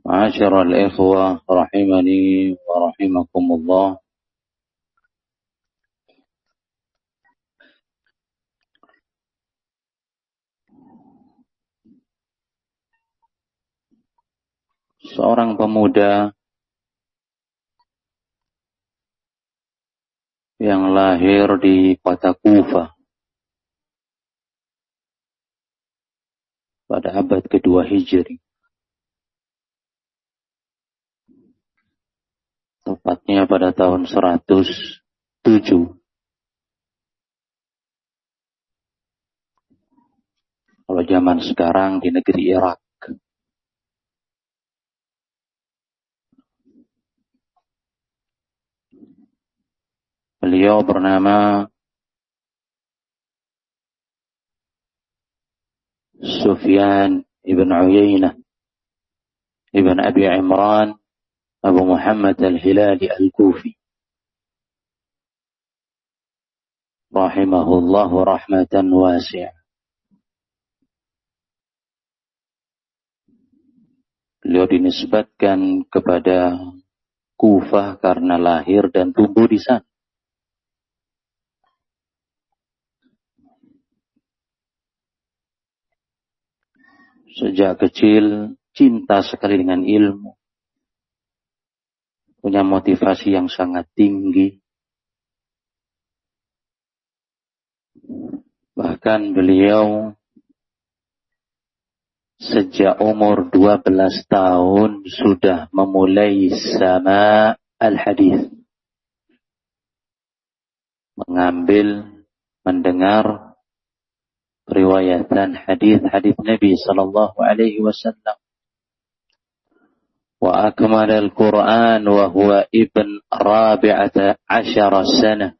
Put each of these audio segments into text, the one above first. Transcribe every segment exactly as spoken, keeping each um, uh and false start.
Ma'asyiral ikhwah rahimani wa rahimakumullah. Seorang pemuda yang lahir di kota Kufah pada abad kedua Hijri, tepatnya pada tahun seratus tujuh. Kalau zaman sekarang di negeri Irak. Beliau bernama Sufyan ibn Uyainah ibn Abi Imran Abu Muhammad al-Hilali al-Kufi, rahimahullahu rahmatan wasi'ah. Beliau dinisbatkan kepada Kufah karena lahir dan tumbuh di sana. Sejak kecil cinta sekali dengan ilmu, punya motivasi yang sangat tinggi. Bahkan beliau sejak umur dua belas tahun sudah memulai sama al-hadis. Mengambil, mendengar riwayatan hadis-hadis Nabi sallallahu alaihi wasallam. Wa akmal al-Quran wa huwa ibn rabi'ata asyara sana.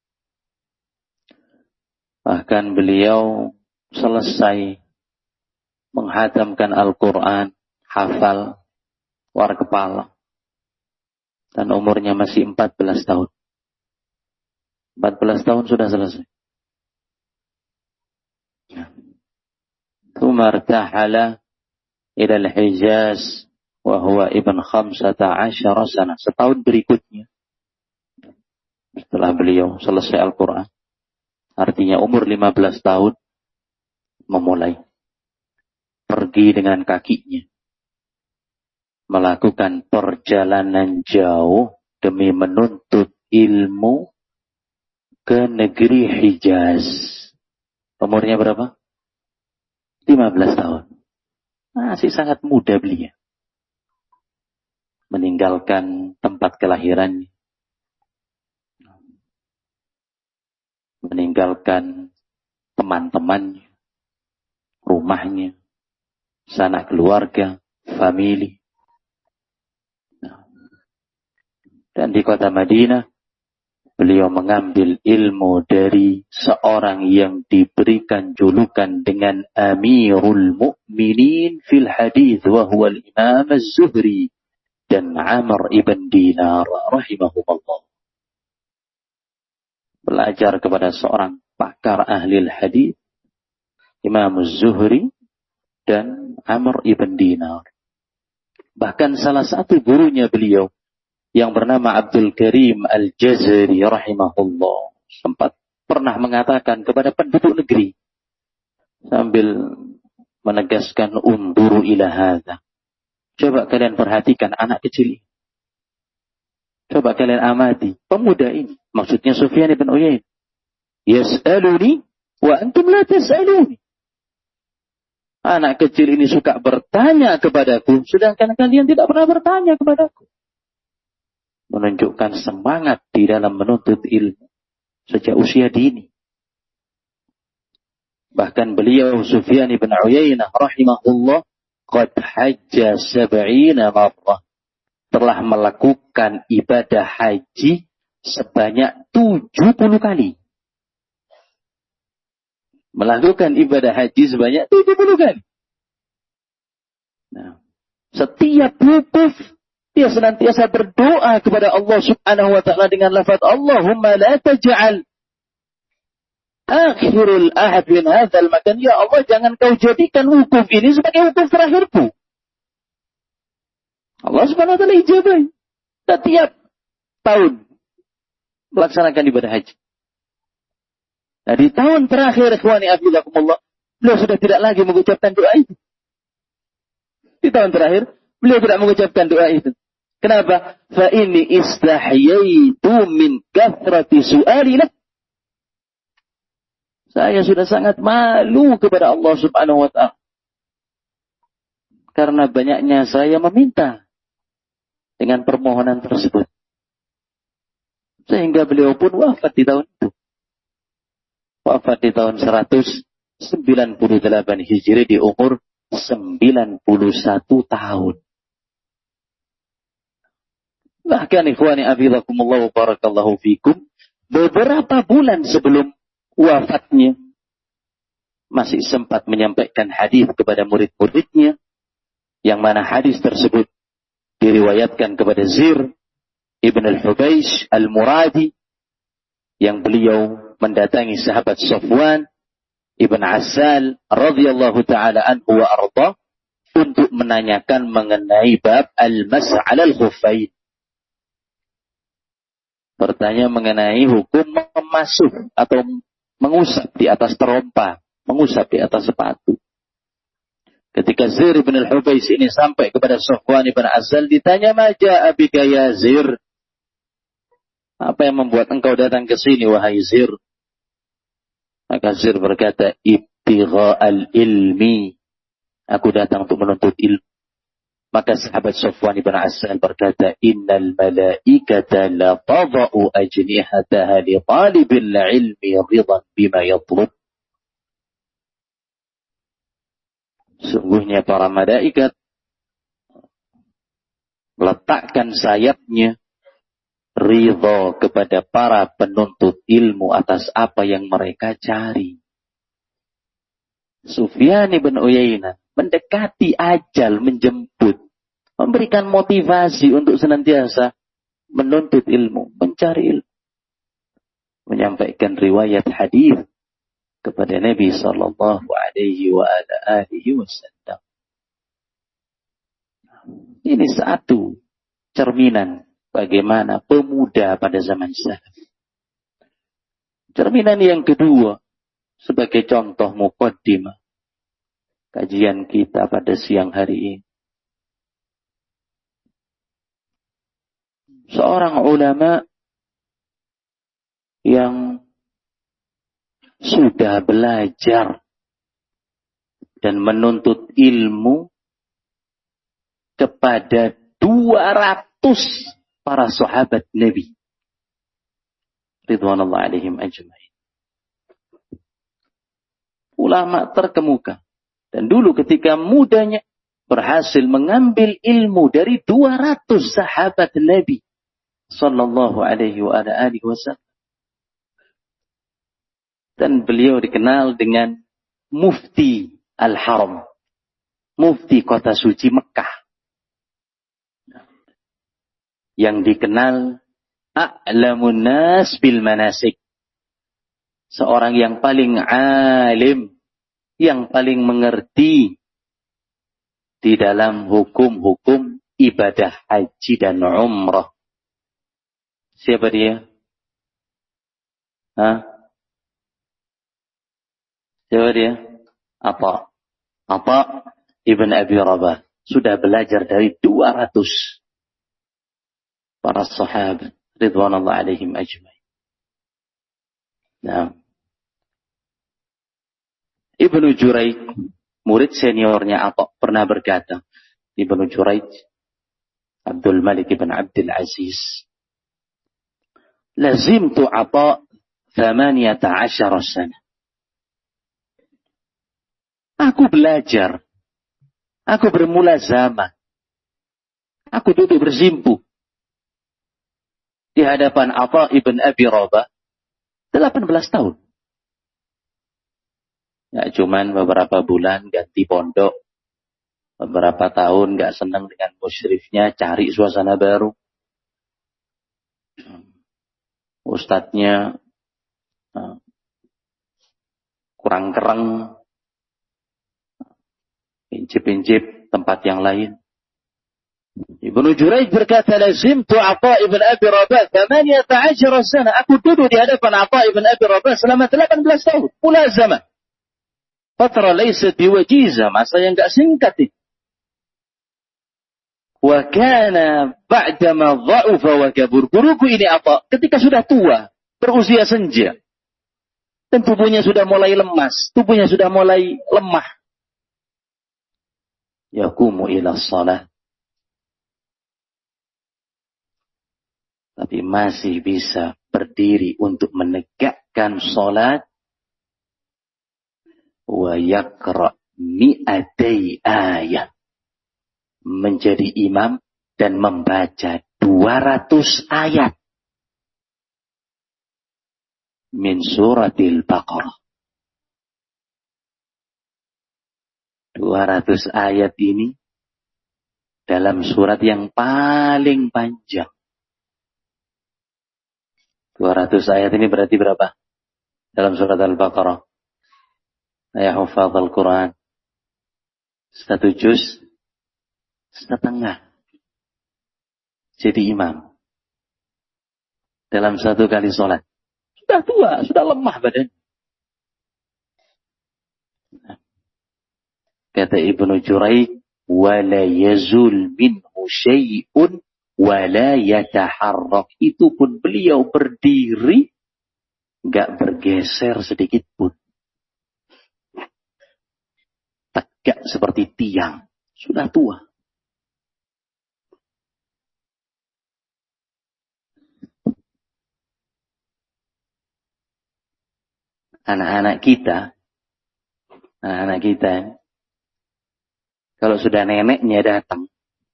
Bahkan beliau selesai menghatamkan Al-Quran, hafal, war kepala. Dan umurnya masih empat belas tahun. empat belas tahun sudah selesai. ثم ارتحل إلى الحجاز وهو ابن خمسة عشر سنة. Setahun berikutnya, setelah beliau selesai Al-Quran, artinya umur lima belas tahun, memulai pergi dengan kakinya, melakukan perjalanan jauh demi menuntut ilmu ke negeri Hijaz. Umurnya berapa? lima belas tahun. Masih sangat muda beliau. Meninggalkan tempat kelahirannya. Meninggalkan teman-temannya. Rumahnya. Sanak keluarga. Famili. Dan di kota Madinah, beliau mengambil ilmu dari seorang yang diberikan julukan dengan Amirul Mu'minin fil Hadith, wa huwa al-Imam Az-Zuhri dan Amr ibn Dinar rahimahumullah. Belajar kepada seorang pakar ahli hadith, Imam Az-Zuhri dan Amr ibn Dinar. Bahkan salah satu gurunya beliau yang bernama Abdul Karim Al-Jazari rahimahullah sempat pernah mengatakan kepada penduduk negeri sambil menegaskan, unduru ila hadza. Coba kalian perhatikan anak kecil ini. Coba kalian amati pemuda ini, maksudnya Sufyan ibn Uyainah. Yas'aluni wa antum la tas'aluni. Anak kecil ini suka bertanya kepadaku, sedangkan kalian tidak pernah bertanya kepadaku. Menunjukkan semangat di dalam menuntut ilmu sejak usia dini. Bahkan beliau Sufyan ibn Uyainah rahimahullah qad hajja sab'ina marrah, telah melakukan ibadah haji sebanyak tujuh puluh kali. Melakukan ibadah haji sebanyak tujuh puluh kali. Nah, setiap wukuf dia senantiasa berdoa kepada Allah subhanahu wa ta'ala dengan lafaz Allahumma la taj'al akhirul ahad min hadzal makan. Ya Allah, jangan kau jadikan wukuf ini sebagai wukuf terakhirku. Allah Subhanahu wa taala ijabah. Setiap tahun melaksanakan ibadah haji. Nah, di tahun terakhir ikhwani afidakumullah, beliau sudah tidak lagi mengucapkan doa itu. Di tahun terakhir, beliau tidak mengucapkan doa itu. Kenapa? Fa inni istahyaitu min kathrati su'alina. Saya sudah sangat malu kepada Allah Subhanahu wa taala. Karena banyaknya saya meminta dengan permohonan tersebut. Sehingga beliau pun wafat di tahun itu. Wafat di tahun seratus sembilan puluh delapan Hijri di umur sembilan puluh satu tahun. Bahkan ikhwani afidakumullah wa barakallahu fikum, beberapa bulan sebelum wafatnya masih sempat menyampaikan hadis kepada murid-muridnya, yang mana hadis tersebut diriwayatkan kepada Zir Ibn al-Hubaish al-Muradi, yang beliau mendatangi sahabat Safwan Ibn Asal radhiyallahu taala anhu wa arda untuk menanyakan mengenai bab al-mas' 'ala al-khuffain. Bertanya mengenai hukum memasuh atau mengusap di atas terompa, mengusap di atas sepatu. Ketika Zir Ibn al-Hubaish ini sampai kepada Safwan Ibn Asal, ditanya, "Ma ja'a bika ya Zir?" Apa yang membuat engkau datang ke sini, wahai Zir? Maka Zir berkata, "Ibtigha'al ilmi." Aku datang untuk menuntut ilmu. Maka sahabat Safwan Ibn Asal berkata, "Innal malaikata la tada'u ajnihataha li talibil ilmi ridan bima yatlub." Sungguhnya para malaikat letakkan sayapnya ridha kepada para penuntut ilmu atas apa yang mereka cari. Sufyan ibn Uyainah mendekati ajal, menjemput, memberikan motivasi untuk senantiasa menuntut ilmu, mencari ilmu, menyampaikan riwayat hadis kepada Nabi sallallahu alaihi wa ala alihi wasallam. Ini satu cerminan bagaimana pemuda pada zaman salaf. Cerminan yang kedua, sebagai contoh muqaddimah kajian kita pada siang hari ini. Seorang ulama yang sudah belajar dan menuntut ilmu kepada dua ratus para sahabat Nabi ridwanullah alaihim ajma'in. Ulama terkemuka. Dan dulu ketika mudanya berhasil mengambil ilmu dari dua ratus sahabat Nabi sallallahu alaihi wa alihi wasallam. Dan beliau dikenal dengan Mufti Al-Haram, Mufti kota suci Mekah, yang dikenal a'lamun nas bil manasik, seorang yang paling alim, yang paling mengerti di dalam hukum-hukum ibadah haji dan umrah. Siapa dia? Hah? Siapa dia? Apa? Apa Ibn Abi Rabah. Sudah belajar dari dua ratus para sahabat ridwanullah alaihim ajma'in. Nah, Ibnu Juraij, murid seniornya apa, pernah berkata, Ibnu Juraij, Abdul Malik ibn Abdul Aziz, lazimtu Ata thamaniyata asyara sana. Aku belajar, aku bermulazamah, aku duduk bersimpuh di hadapan Ata ibn Abi Rabah delapan belas tahun. Ya, cuman beberapa bulan ganti pondok, beberapa tahun gak senang dengan musyrifnya, cari suasana baru. Ustadznya uh, kurang kereng, pincip-pincip tempat yang lain. Ibnu Jurayj berkata, lazimtu Atha ibn Abi Rabah thamaniyata asyara sana. Aku duduk di hadapan Atha ibn Abi Rabah selama delapan belas tahun. Mulazamah. Fatra laysat biwajiza. Masa yang enggak singkat ini. Wa kana ba'dama dha'ufa wa kabur. Guruku ini Atha ketika sudah tua, berusia senja. Dan tubuhnya sudah mulai lemas. Tubuhnya sudah mulai lemah. Yaqumu ila shalah. Tapi masih bisa berdiri untuk menegakkan sholat. Wa yakra mi'atai ayat. Menjadi imam dan membaca dua ratus ayat. Min suratil Baqarah. dua ratus ayat ini dalam surat yang paling panjang. dua ratus ayat ini berarti berapa? Dalam surat Al-Baqarah. Ya hufadz Al-Quran. Satu juz setengah. Jadi imam. Dalam satu kali sholat. Sudah tua, sudah lemah badan. Kata Ibnu Jurayj, wala yazul minhu syai'un wala yataharrak. Itu pun beliau berdiri, enggak bergeser sedikit pun. Tegak seperti tiang. Sudah tua. Anak-anak kita, anak-anak kita, kalau sudah neneknya datang,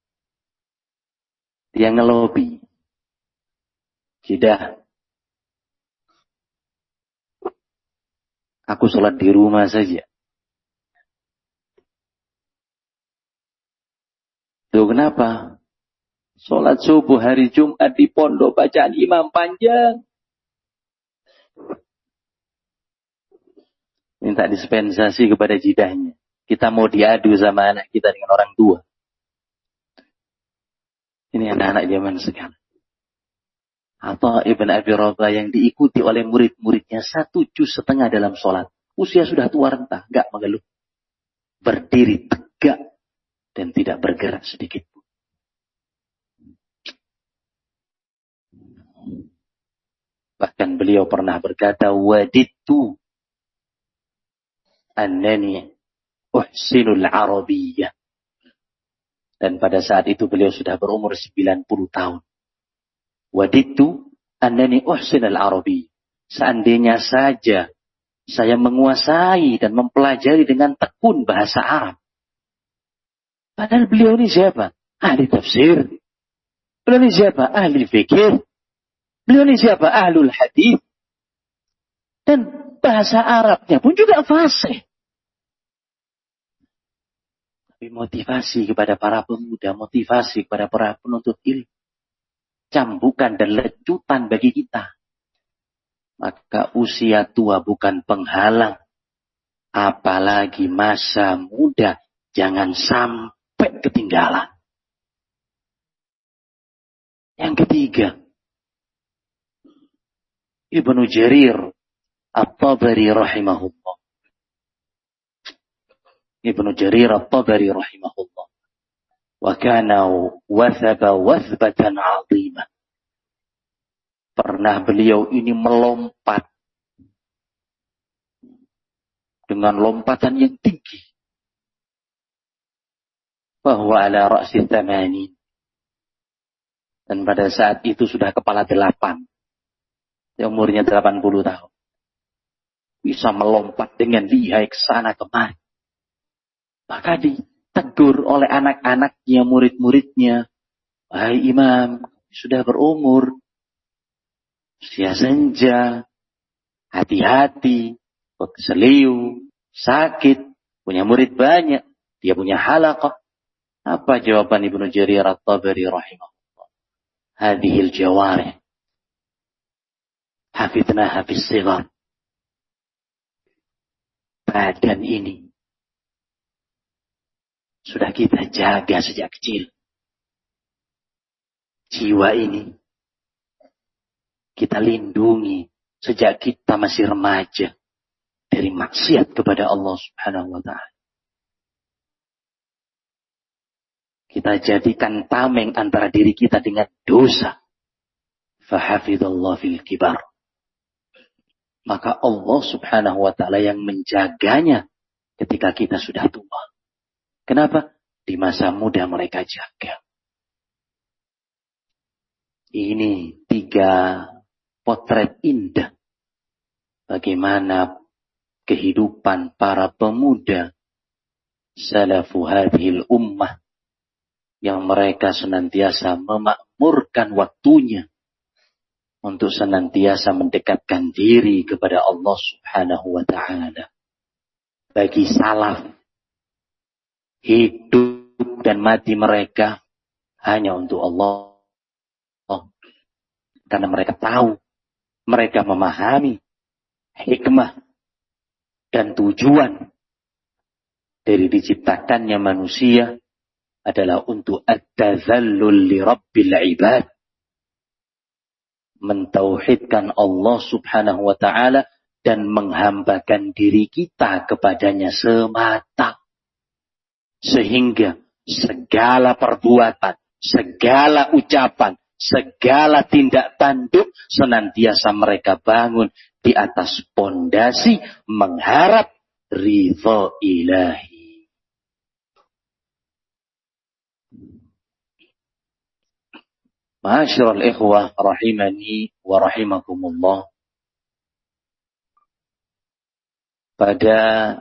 dia ngelobi. Tidak. Aku sholat di rumah saja. Tuh kenapa? Sholat subuh hari Jumat di pondok bacaan imam panjang. Minta dispensasi kepada jidahnya. Kita mau diadu sama anak kita dengan orang tua. Ini anak-anak zaman sekarang. Atha ibn Abi Rabah yang diikuti oleh murid-muridnya satu juz setengah dalam sholat. Usia sudah tua renta, enggak mengeluh. Berdiri tegak dan tidak bergerak sedikit pun. Bahkan beliau pernah berkata, wadidtu annani uhsinul arabiyyah. Dan pada saat itu beliau sudah berumur sembilan puluh tahun. Wadidtu annani uhsinul arabiyyah. Seandainya saja saya menguasai dan mempelajari dengan tekun bahasa Arab. Padahal beliau ini siapa? Ahli tafsir. Beliau ini siapa? Ahli fikih. Beliau ini siapa? Ahlul hadis. Dan bahasa Arabnya pun juga fasih. Tapi motivasi kepada para pemuda, motivasi kepada para penuntut ilmu. Cambukan dan lecutan bagi kita. Maka usia tua bukan penghalang. Apalagi masa muda. Jangan sampai ketinggalan. Yang ketiga. Ibnu Jarir At-Tabari rahimahullah. Ibnu Jarir At-Tabari rahimahullah. Wa kana wathaba wathbatan 'azimah. Pernah beliau ini melompat dengan lompatan yang tinggi. Bahwa ala ra'si tamanin. Dan pada saat itu sudah kepala delapan. Umurnya delapan puluh tahun. Bisa melompat dengan lihai ke sana kemari. Maka ditegur oleh anak-anaknya, murid-muridnya. Wahai imam, sudah berumur. Usia senja. Hati-hati. Keseliu. Sakit. Punya murid banyak. Dia punya halaqah. Apa jawaban Ibnu Jarir At-Tabari rahimahullah? Hadihil jawarih. Hafidnaha fis sighar. Badan ini sudah kita jaga sejak kecil. jiwa ini kita lindungi sejak kita masih remaja dari maksiat kepada Allah Subhanahu wa ta'ala. Kita jadikan tameng antara diri kita dengan dosa. Fahafidhallah fil kibar. Maka Allah Subhanahu wa ta'ala yang menjaganya ketika kita sudah tua. Kenapa? Di masa muda mereka jaga. Ini tiga potret indah. Bagaimana kehidupan para pemuda salafu hadhil ummah yang mereka senantiasa memakmurkan waktunya untuk senantiasa mendekatkan diri kepada Allah Subhanahu wa ta'ala. Bagi salaf, hidup dan mati mereka hanya untuk Allah. Karena mereka tahu, mereka memahami hikmah dan tujuan dari diciptakannya manusia adalah untuk at-tazallul li rabbil ibad. Mentauhidkan Allah Subhanahu wa ta'ala dan menghambakan diri kita kepadanya semata. Sehingga segala perbuatan, segala ucapan, segala tindak tanduk senantiasa mereka bangun di atas pondasi mengharap ridha ilahi. Ma'asyiral ikhwah rahimani wa rahimakumullah. Pada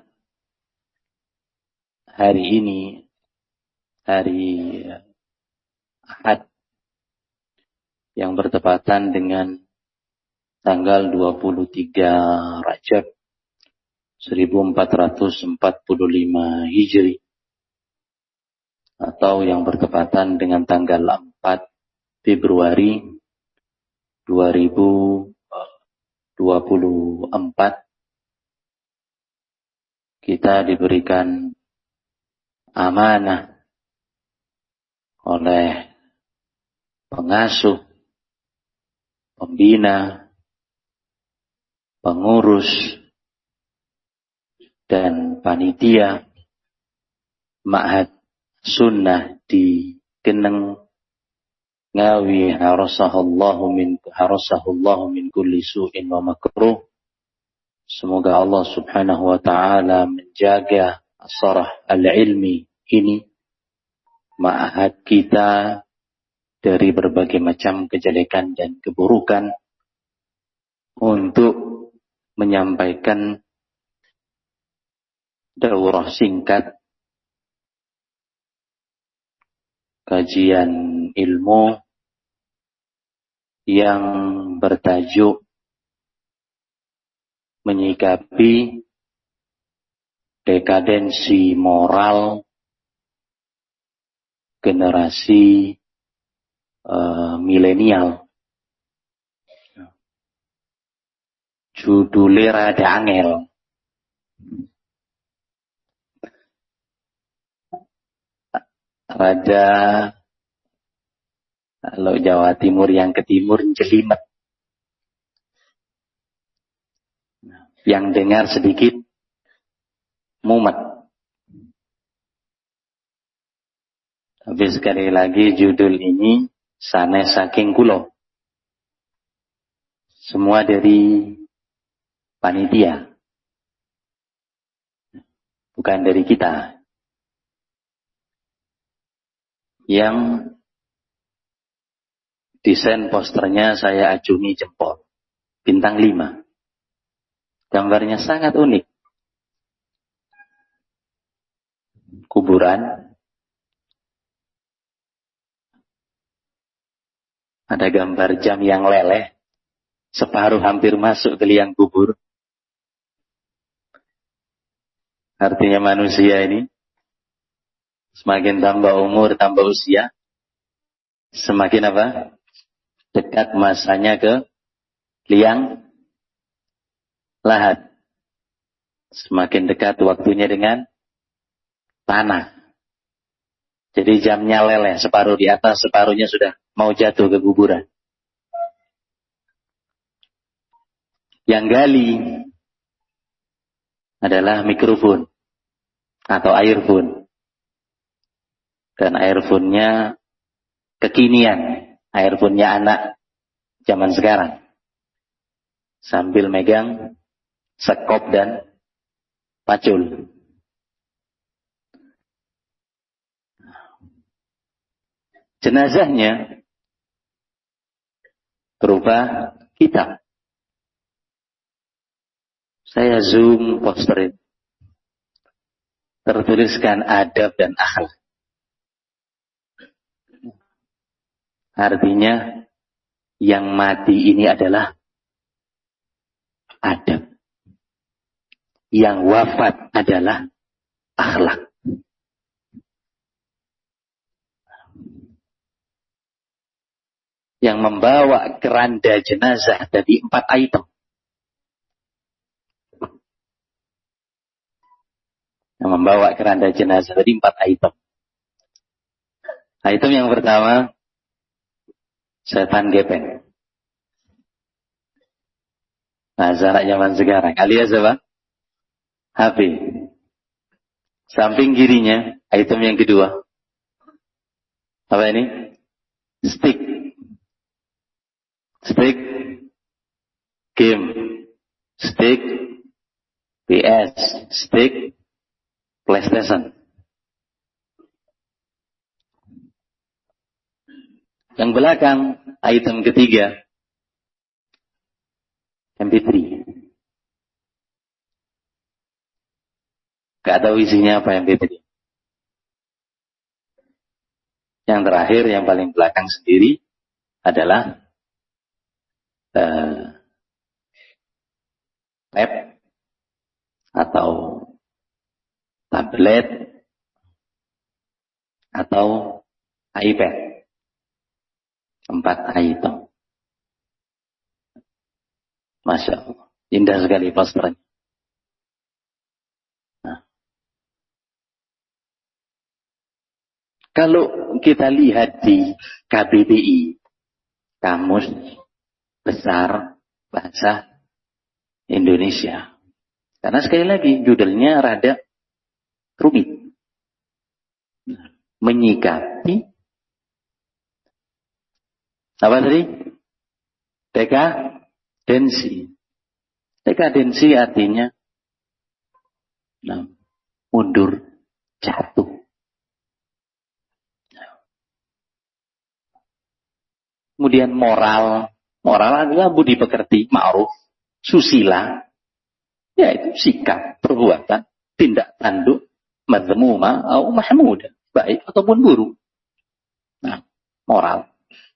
hari ini, hari Ahad yang bertepatan dengan tanggal dua puluh tiga Rajab seribu empat ratus empat puluh lima Hijri atau yang bertepatan dengan tanggal empat Februari dua ribu dua puluh empat, kita diberikan amanah oleh pengasuh, pembina, pengurus, dan panitia Ma'had Sunnah di Geneng Ngawi, harasahullahu min harasahullahu min kulli su'in wa makruh. Semoga Allah Subhanahu wa ta'ala menjaga asarah al-ilmi ini, ma'had kita, dari berbagai macam kejelekan dan keburukan, untuk menyampaikan daurah singkat kajian ilmu yang bertajuk menyikapi dekadensi moral generasi uh, milenial. Judulnya rada angel. Rada, kalau Jawa Timur yang ke timur jelimet. Yang dengar sedikit mumet. Tapi sekali lagi judul ini sanes saking kulo. Semua dari panitia. Bukan dari kita. Yang desain posternya saya acungi jempol. Bintang lima. Gambarnya sangat unik. Kuburan. Ada gambar jam yang leleh. Separuh hampir masuk ke liang kubur. Artinya manusia ini semakin tambah umur, tambah usia, semakin apa? Dekat masanya ke liang lahat. Semakin dekat waktunya dengan tanah. Jadi jamnya leleh, separuh di atas, separuhnya sudah mau jatuh ke kuburan. Yang gali adalah mikrofon atau earphone. Dan earphone-nya kekinian, earphone-nya anak zaman sekarang. Sambil megang sekop dan pacul. Jenazahnya berupa kitab. Saya zoom poster itu. Tertuliskan adab dan akhlak. Artinya yang mati ini adalah adab. Yang wafat adalah akhlak. Yang membawa keranda jenazah dari empat item. Yang membawa keranda jenazah dari empat item. Item yang pertama, setan gepeng. Bahasa anak zaman sekarang. Alias apa? H P. Samping kirinya, item yang kedua. Apa ini? Stick. Stick. Game. Stick. P S. Stick. PlayStation. Yang belakang, item ketiga, M P tiga. Gak tahu isinya apa M P tiga. Yang terakhir, yang paling belakang sendiri adalah uh, tab atau tablet atau iPad. Empat item. Masya Allah. Indah sekali posternya. Nah. Kalau kita lihat di K B B I, Kamus Besar Bahasa Indonesia. Karena sekali lagi judulnya rada rumit. Menyikapi apa tadi? Dekadensi. Dekadensi artinya nah, mundur, jatuh. Kemudian moral. Moral adalah budi pekerti, ma'ruf, susila. Yaitu sikap, perbuatan, tindak tanduk, madhmuma, atau mahmudah. Baik ataupun buruk. Nah, moral.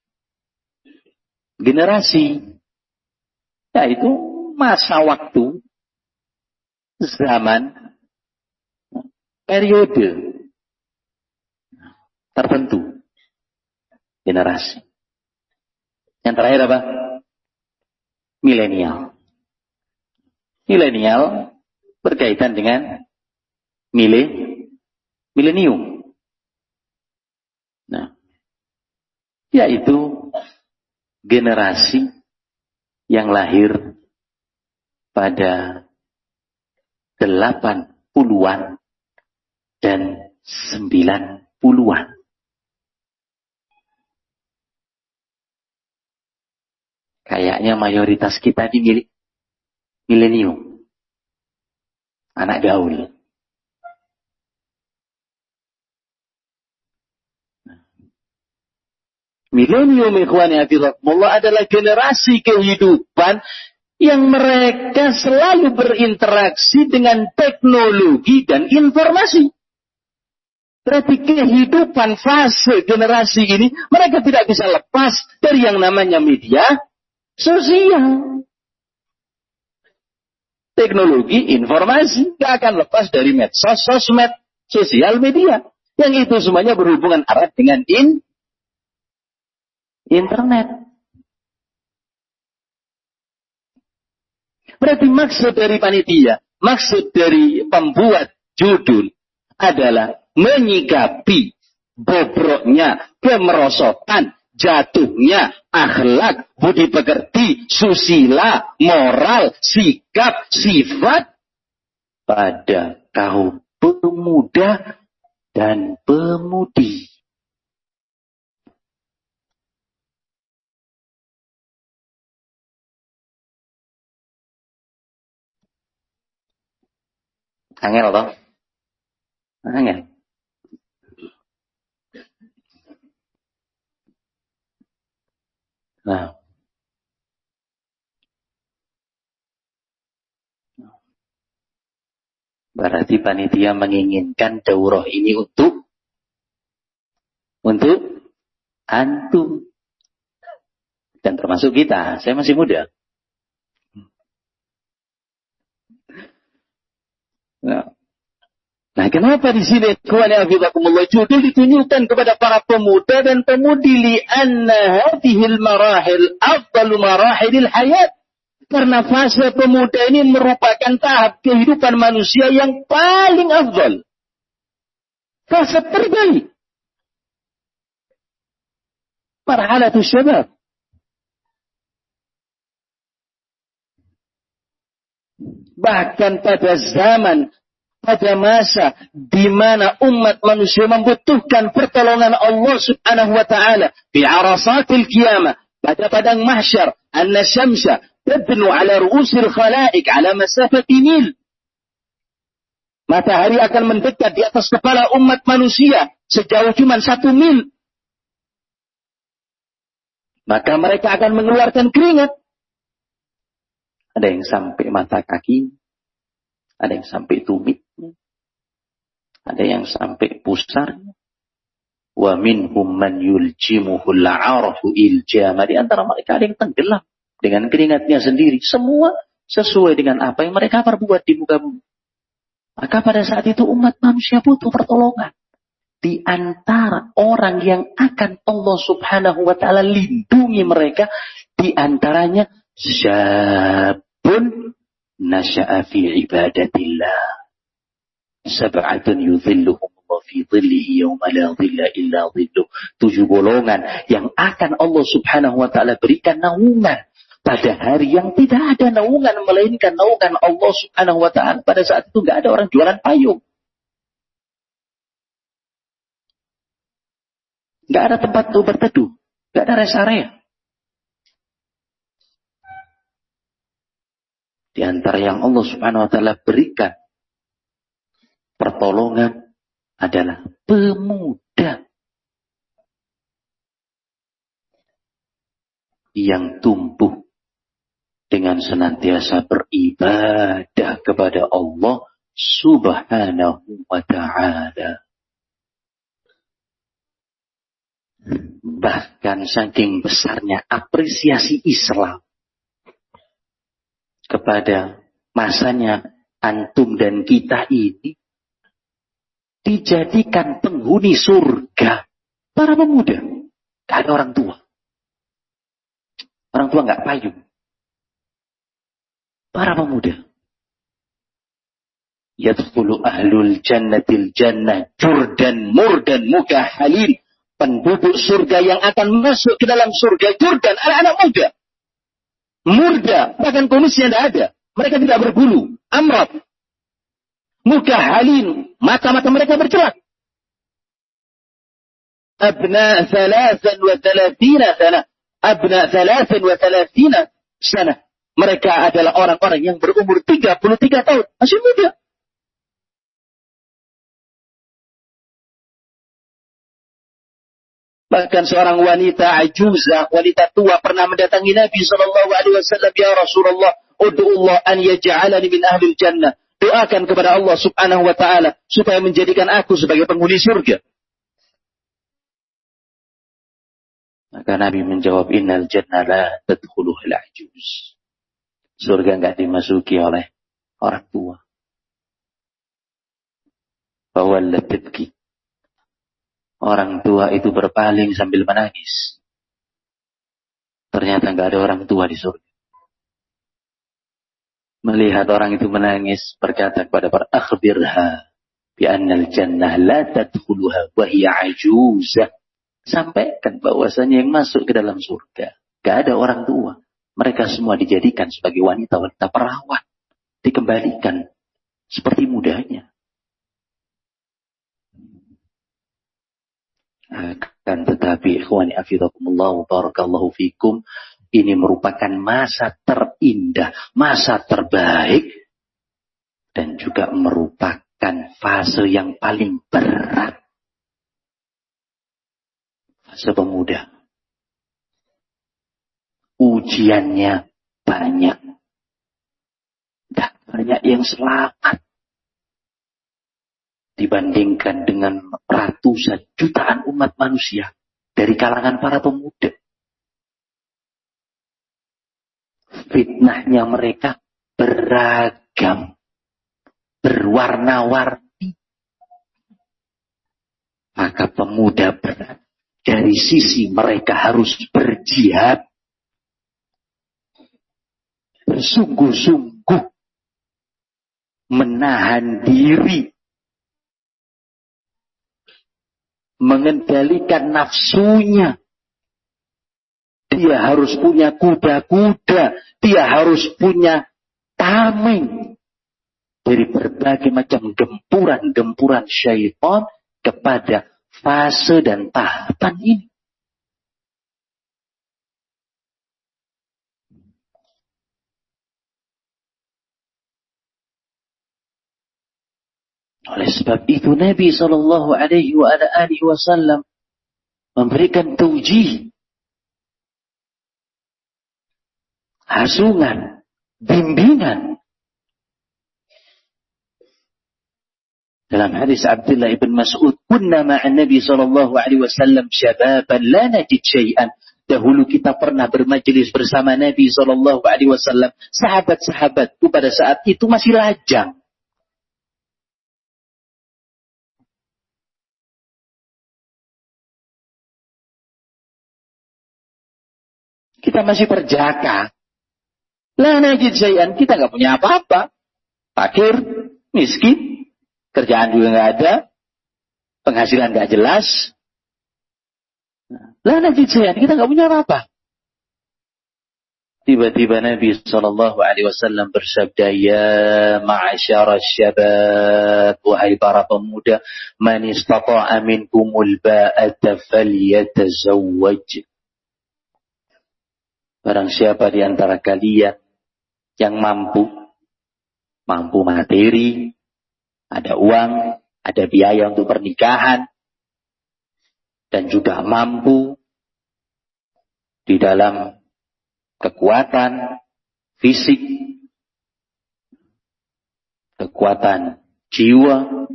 Generasi, yaitu masa waktu, zaman, periode tertentu. Generasi. Yang terakhir apa? Milenial. Milenial berkaitan dengan mile, milenium. Nah, yaitu generasi yang lahir pada delapan puluhan dan sembilan puluhan. Kayaknya mayoritas kita di milik milenium. Anak gaul. Milenium ikhwani fillah adalah generasi kehidupan yang mereka selalu berinteraksi dengan teknologi dan informasi. Berarti kehidupan fase generasi ini mereka tidak bisa lepas dari yang namanya media sosial. Teknologi, informasi tidak akan lepas dari medsos, sosmed, sosial media. Yang itu semuanya berhubungan erat dengan in internet. Berarti maksud dari panitia, maksud dari pembuat judul adalah menyikapi bobroknya, kemerosotan jatuhnya akhlak, budi pekerti, susila, moral, sikap, sifat pada kaum pemuda dan pemudi. Angel toh? Angel. Nah. Berarti panitia menginginkan daurah ini untuk untuk antum dan termasuk kita. Saya masih muda. Nah, nah kenapa di sini ikhwani hafizakumullah judul ditunjukkan kepada para pemuda dan pemudi li anna hadhil marahil afdalu marahilil hayat. Karena fase pemuda ini merupakan tahap kehidupan manusia yang paling afdal. Fase terbaik. Marhalatul syabab. Bahkan pada zaman, pada masa di mana umat manusia membutuhkan pertolongan Allah Subhanahu wa taala fi arasatil qiyamah, pada padang mahsyar, anna syamsa tadnu ala ru'usil khalaik ala masafati mil. Matahari akan mendekat di atas kepala umat manusia sejauh cuma satu mil. Maka mereka akan mengeluarkan keringat. Ada yang sampai mata kaki, ada yang sampai tumitnya, ada yang sampai pusarnya. Wa minhum man yuljimuhul 'arafu iljama. Di antara mereka ada yang tenggelam dengan keringatnya sendiri. Semua sesuai dengan apa yang mereka perbuat di muka bumi. Maka pada saat itu umat manusia butuh pertolongan. Di antara orang yang akan Allah Subhanahu wa ta'ala lindungi mereka, di antaranya syabun nasya'a fi ibadatillah. Sab'atun yudhilluhum Allah fi dhillihi yawma la dhilla illa dhilluh. Tujuh golongan yang akan Allah Subhanahu wa ta'ala berikan naungan pada hari yang tidak ada naungan melainkan naungan Allah Subhanahu wa ta'ala. Pada saat itu enggak ada orang jualan payung. Enggak ada tempat untuk berteduh, enggak ada rest area. Di antara yang Allah Subhanahu wa ta'ala berikan pertolongan adalah pemuda yang tumbuh dengan senantiasa beribadah kepada Allah Subhanahu wa ta'ala. Bahkan saking besarnya apresiasi Islam kepada masanya antum dan kita ini, dijadikan penghuni surga para pemuda. Gak ada orang tua. Orang tua gak payung. Para pemuda. Yadkhulu ahlul jannatil jannah jurdan murdan mukahalin. Penduduk surga yang akan masuk ke dalam surga jurdan, anak-anak muda. Murda, bahkan kumisnya tidak ada. Mereka tidak berbulu. Amrad. Mukahalin, mata-mata mereka bercelak. Abna thalathan wa thalathina sana. Abna thalathan wa thalathina sana. Mereka adalah orang-orang yang berumur tiga puluh tiga tahun. Masih muda. Bahkan seorang wanita ajuzah, wanita tua pernah mendatangi Nabi sallallahu alaihi wasallam, "Ya Rasulullah, ud'ullah an yaj'alani min ahli jannah." Doakan kepada Allah Subhanahu wa taala supaya menjadikan aku sebagai penghuni surga. Maka Nabi menjawab, "Innal jannah la tadkhuluhul ajuz." Surga enggak dimasuki oleh orang tua. Fawallat tabki. Orang tua itu berpaling sambil menangis. Ternyata enggak ada orang tua di surga. Melihat orang itu menangis, berkata kepada para akhbirha bi annal jannah la tadkhuluha wa hiya ajuzah. sampaikan bahwasanya yang masuk ke dalam surga gak ada orang tua. Mereka semua dijadikan sebagai wanita-wanita perawan. Dikembalikan seperti mudanya. Akan tetapi ikhwani afidakumullah wa barakallahu fikum, ini merupakan masa terindah, masa terbaik, dan juga merupakan fase yang paling berat. Fase pemuda. Ujiannya banyak. Dan banyak yang selamat. Dibandingkan dengan ratusan jutaan umat manusia dari kalangan para pemuda. Fitnahnya mereka beragam, berwarna-warni. Maka pemuda berat dari sisi mereka harus berjihad. Bersungguh-sungguh menahan diri. Mengendalikan nafsunya. Dia harus punya kuda-kuda. Dia harus punya tameng. Dari berbagai macam gempuran-gempuran syaitan kepada fase dan tahapan ini. Oleh sebab itu Nabi sallallahu alaihi wasallam memberikan taujih, hasungan, bimbingan. Dalam hadis Abdullah ibn Mas'ud, "Kunna ma'an Nabi sallallahu alaihi wasallam syababan la najid syai'an." Dahulu kita pernah bermajelis bersama Nabi sallallahu alaihi wasallam. Sahabat-sahabatku pada saat itu masih lajang. Kita masih perjaka. La najid syai'an, kita nggak punya apa-apa. Fakir, miskin, kerjaan juga nggak ada, penghasilan nggak jelas. La najid syai'an, kita nggak punya apa-apa. Tiba-tiba Nabi sallallahu alaihi wasallam bersabda, "Ya ma'asyara syabab, wahai para pemuda, man istata'a minkumul ba'ata falyatazawwaj." Barang siapa di antara kalian yang mampu, mampu materi, ada uang, ada biaya untuk pernikahan, dan juga mampu di dalam kekuatan fisik, kekuatan jiwa,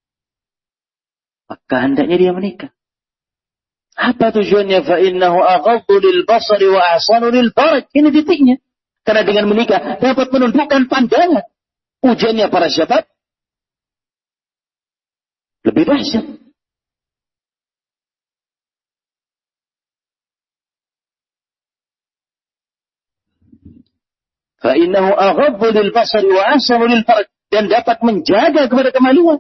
maka hendaknya dia menikah. Apa tujuannya? فَإِنَّهُ أَغَضُّ لِلْبَصَرِ وَأَحْسَنُ لِلْفَرْجِ. Ini titiknya. Karena dengan menikah dapat menundukkan pandangan. Ujiannya para syabab lebih dahsyat. فَإِنَّهُ أَغَضُّ لِلْبَصَرِ وَأَحْسَنُ لِلْفَرْجِ. Dan dapat menjaga kepada kemaluan.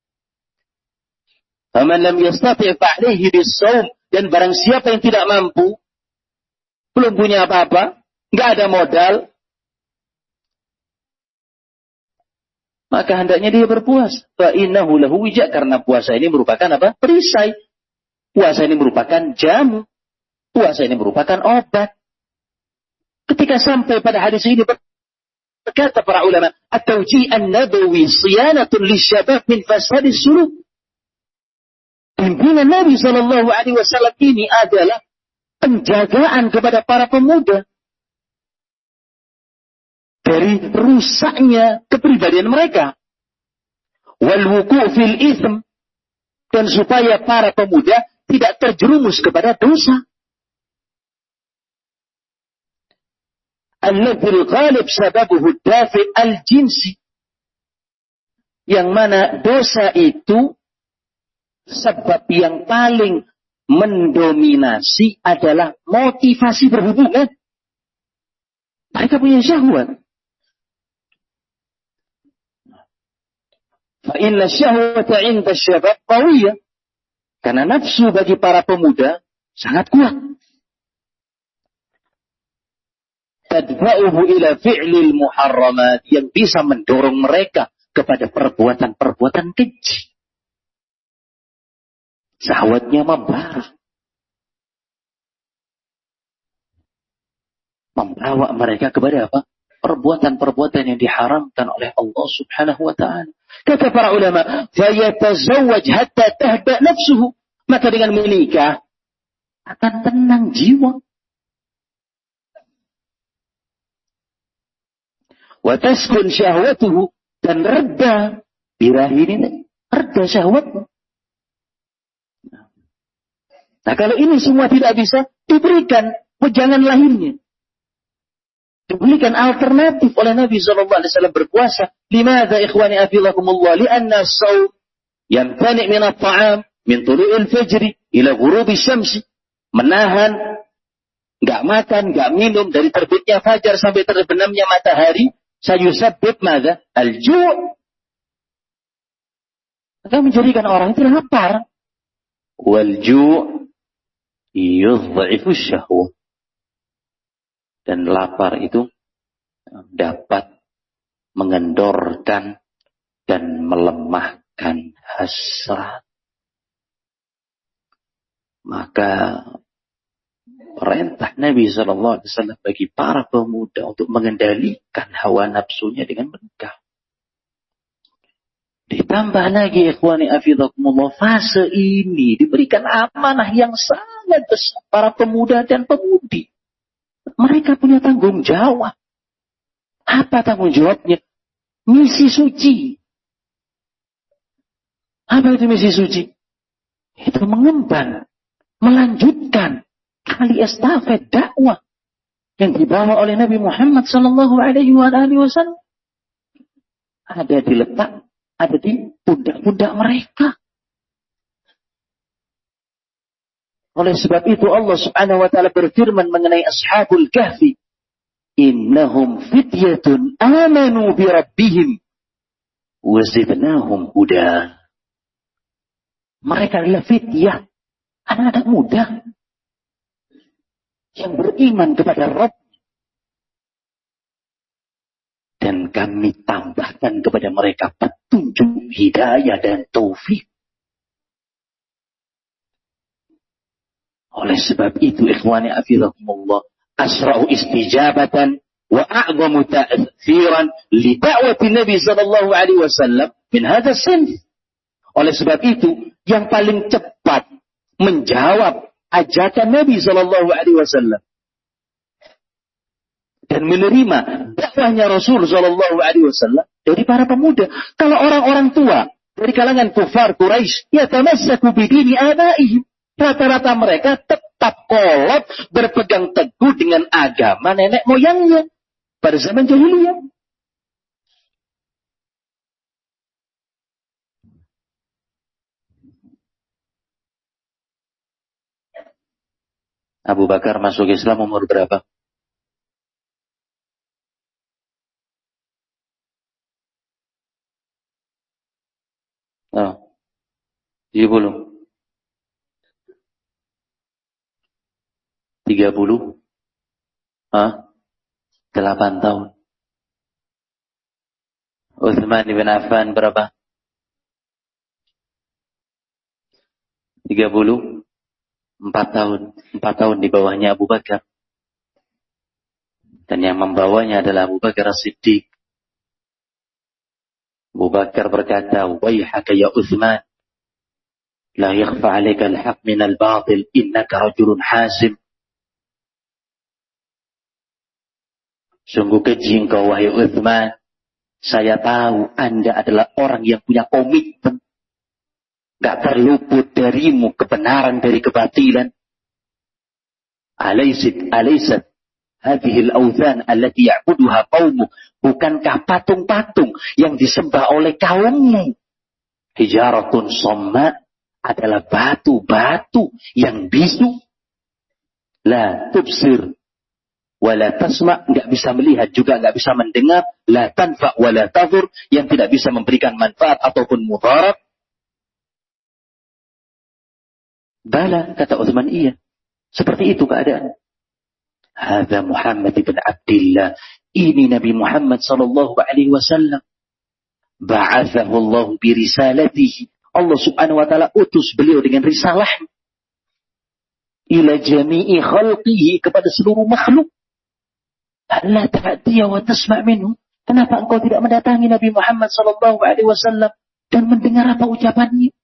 فَمَنْ لَمْ يَسْتَطِعْ فَعَلَيْهِ بِالصَّوْمِ. Dan barang siapa yang tidak mampu, belum punya apa-apa, nggak ada modal, maka hendaknya dia berpuasa. فَإِنَّهُ لَهُ وِجَاء. Karena puasa ini merupakan apa? Perisai. Puasa ini merupakan jamu. Puasa ini merupakan obat. Ketika sampai pada hadis ini, berkata para ulama, "At-tawji' an-nabawi siyanatun lisyabab min fasadis suluk." Pimpinan Nabi sallallahu alaihi wasallam ini adalah penjagaan kepada para pemuda dari rusaknya kepribadian mereka. Wal wuqu' fil itsm. Dan supaya para pemuda tidak terjerumus kepada dosa. Alladhil ghalib sababuhu dafi' al-jinsi. Yang mana dosa itu sebab yang paling mendominasi adalah motivasi berhubungan. Mereka punya syahwat. Fa inna syahwata 'inda syabab qawiyah. Karena nafsu bagi para pemuda sangat kuat. Tadfa'uhu ila fi'lil muharramat, yang bisa mendorong mereka kepada perbuatan-perbuatan keji. Syahwatnya membara. Membawa mereka kepada apa? Perbuatan-perbuatan yang diharamkan oleh Allah Subhanahu wa ta'ala. Kata para ulama, fayatazawwaj hatta tahda nafsuhu. Maka dengan menikah akan tenang jiwa. Wa taskun syahwatuhu, dan reda birahi ini, reda syahwatmu. Nah, kalau ini semua tidak bisa, diberikan wejangan lainnya. Diberikan alternatif oleh Nabi shallallahu alaihi wasallam berpuasa. Limadha ikhwani afilakumullah? Lianna as-sawm yamtani' min at-ta'am min tulu'il fajri ila ghurubi syamsi. Menahan, enggak makan, enggak minum dari terbitnya fajar sampai terbenamnya matahari, sayusabbib madza? Al-ju'. Maka menjadikan orang itu lapar. Wal ju' yudha'ifu syahwah. Dan lapar itu dapat mengendorkan dan melemahkan hasrat. Maka perintah Nabi shallallahu alaihi wasallam bagi para pemuda untuk mengendalikan hawa nafsunya dengan menikah. Ditambah lagi ikhwani afidhakumullah, fase ini diberikan amanah yang sangat besar para pemuda dan pemudi. Mereka punya tanggung jawab. Apa tanggung jawabnya? Misi suci. Apa itu misi suci? Itu mengemban, melanjutkan tali estafet dakwah yang dibawa oleh Nabi Muhammad sallallahu alaihi wasallam. Ada diletak, ada di pundak-pundak mereka. Oleh sebab itu Allah Subhanahu wa taala berfirman mengenai Ashabul Kahfi, innahum fityatun amanu bi rabbihim wa zidnahum huda. Mereka adalah fityah, anak-anak muda yang beriman kepada Rabb, dan kami tambahkan kepada mereka petunjuk, hidayah dan taufik. Oleh sebab itu ikhwani afilakumullah, asra'u istijabatan wa a'zamu ta'thiran li da'wati Nabi sallallahu alaihi wasallam min hadha sinf. Oleh sebab itu yang paling cepat menjawab ajakan Nabi sallallahu alaihi wasallam dan menerima dakwahnya Rasul sallallahu alaihi wasallam dari para pemuda. Kalau orang-orang tua dari kalangan kufar Quraisy, yatamassaku bidini abaihim, rata-rata mereka tetap kolot berpegang teguh dengan agama nenek moyangnya pada zaman jahiliyah. Abu Bakar masuk Islam umur berapa? Oh, tujuh puluh. Tiga puluh, ah, delapan tahun. Utsman bin Affan berapa? Tiga puluh empat tahun. Empat tahun di bawahnya Abu Bakar. Dan yang membawanya adalah Abu Bakar As-Siddiq. Abu Bakar berkata, "Waihaka ya Utsman, la yakhfa 'alaika al-haq min al-batil, innaka rajulun hazim." Sungguh keji engkau wahai Utsman. Saya tahu Anda adalah orang yang punya komitmen. Gak terluput darimu kebenaran dari kebatilan. Alaysat alaysat hadhihi al-awthan allati ya'buduha qaumuk, bukankah patung-patung yang disembah oleh kaummu? Hijaratun somma, adalah batu-batu yang bisu. La tubsir wala tasma', enggak bisa melihat juga enggak bisa mendengar. La tanfa' wala tadur, yang tidak bisa memberikan manfaat ataupun mudarat. Bala, kata Utsman, iya. Seperti itu keadaan. Hadza Muhammad ibn Abdillah. Ini Nabi Muhammad sallallahu alaihi wasallam. Ba'athahu Allah bi risalatihi. Allah Subhanahu wa taala utus beliau dengan risalah ila jami'i khalqihi, kepada seluruh makhluk. La ta'tiya wa tasma' minhu. Kenapa engkau tidak mendatangi Nabi Muhammad sallallahu alaihi wasallam dan mendengar apa ucapannya?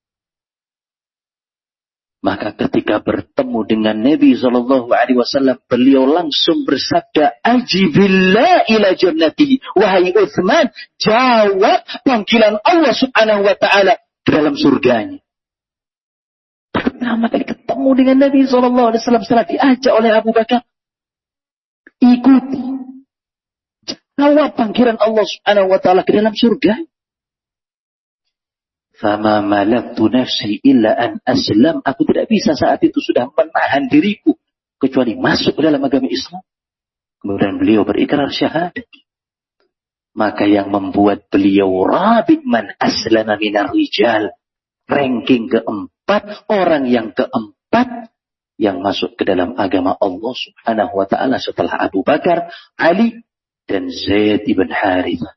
Maka ketika bertemu dengan Nabi sallallahu alaihi wasallam, beliau langsung bersabda, "Ajibillah ila jannati." Wahai Utsman, jawab panggilan Allah Subhanahu wa taala ke dalam surganya. Pertama kali ketemu dengan Nabi sallallahu alaihi wasallam setelah diajak oleh Abu Bakar, ikuti. Jawab panggilan Allah Subhanahu wa taala ke dalam surga. Fama malaktu nafsi illa an aslam. Aku tidak bisa saat itu sudah menahan diriku kecuali masuk ke dalam agama Islam. Kemudian beliau berikrar syahadat. Maka yang membuat beliau rabi' man aslama minar rijal, ranking keempat, orang yang keempat yang masuk ke dalam agama Allah Subhanahu wa taala setelah Abu Bakar, Ali dan Zaid ibn Harithah.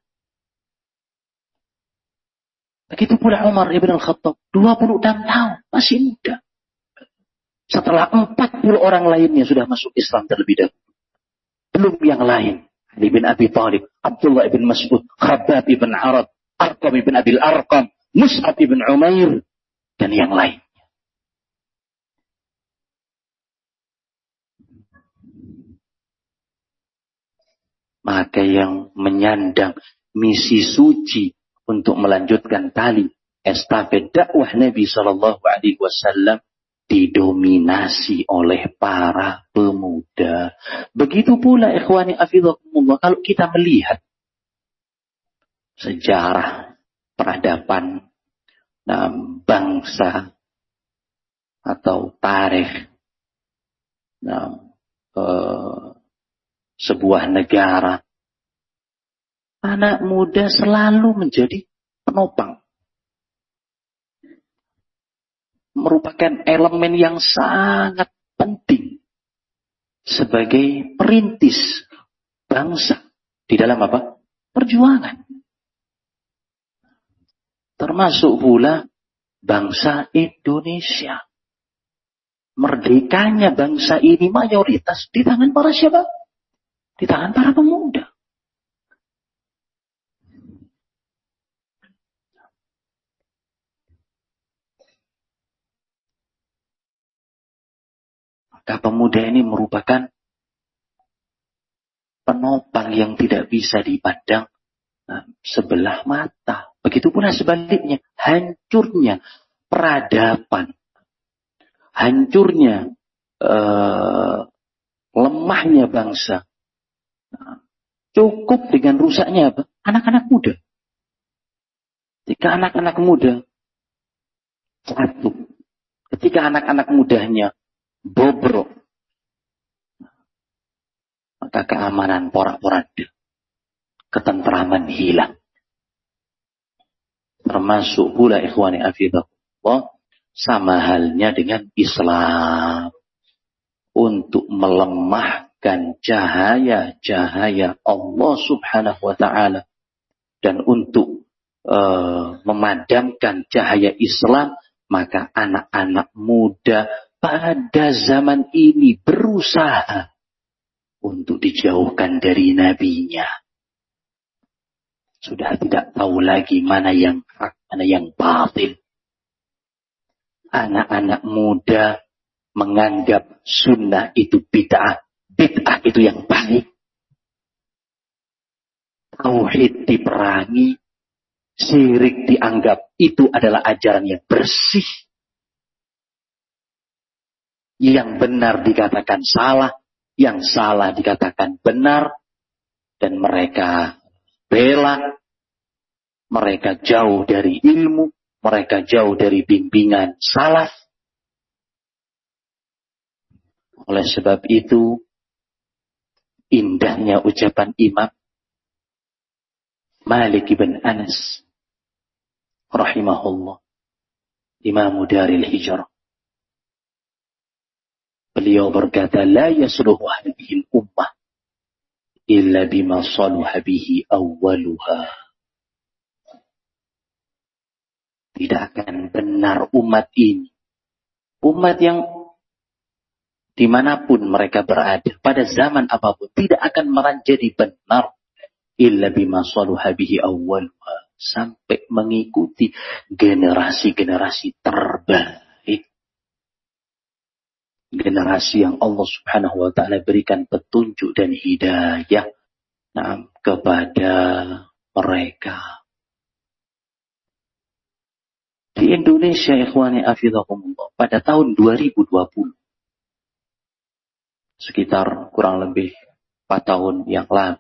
Begitu pula Umar ibn al-Khattab, dua puluh enam tahun, masih muda. Setelah empat puluh orang lainnya sudah masuk Islam terlebih dahulu. Belum yang lain. Ali bin Abi Thalib, Abdullah ibn Mas'ud, Khabbab ibn Arad, Arqam ibn Abil Arqam, Mus'ab ibn Umair, dan yang lain. Maka yang menyandang misi suci untuk melanjutkan tali estafet dakwah Nabi sallallahu alaihi wasallam didominasi oleh para pemuda. Begitu pula ikhwani afidakumullah, kalau kita melihat sejarah peradaban nah, bangsa atau tarikh nah, eh, sebuah negara, anak muda selalu menjadi penopang. Merupakan elemen yang sangat penting sebagai perintis bangsa di dalam apa? Perjuangan. Termasuk pula bangsa Indonesia. Merdekanya bangsa ini mayoritas di tangan para siapa? Di tangan para pemuda. Maka pemuda ini merupakan penopang yang tidak bisa dipandang nah, sebelah mata. Begitu pula sebaliknya, hancurnya peradaban, hancurnya eh, lemahnya bangsa. Nah, cukup dengan rusaknya apa? Anak-anak muda. Ketika anak-anak muda jatuh, ketika anak-anak mudanya bobrok, maka keamanan porak-poranda, ketentraman hilang. Termasuk pula ikhwani afidahullah, sama halnya dengan Islam. Untuk melemahkan cahaya-cahaya Allah Subhanahu wa ta'ala dan untuk uh, memadamkan cahaya Islam, maka anak-anak muda pada zaman ini berusaha untuk dijauhkan dari nabinya. Sudah tidak tahu lagi mana yang hak, mana yang batil. Anak-anak muda menganggap sunnah itu bid'ah, bid'ah itu yang baik. Tauhid diperangi, syirik dianggap itu adalah ajaran yang bersih. Yang benar dikatakan salah, yang salah dikatakan benar, dan mereka bela, mereka jauh dari ilmu, mereka jauh dari bimbingan salaf. Oleh sebab itu, indahnya ucapan Imam Malik bin Anas rahimahullah, Imam Daril Hijrah. Beliau berkata, la yasluhu hadhihi ummah illa bima saluha bihi awwaluha. Tidak akan benar umat ini. Umat yang dimanapun mereka berada, pada zaman apapun, tidak akan menjadi benar. Illa bima saluha bihi awwaluha. Sampai mengikuti generasi-generasi terbaik. Generasi yang Allah subhanahu wa ta'ala berikan petunjuk dan hidayah nah, kepada mereka. Di Indonesia, ikhwani afidhakumullah, pada tahun dua ribu dua puluh, sekitar kurang lebih empat tahun yang lalu.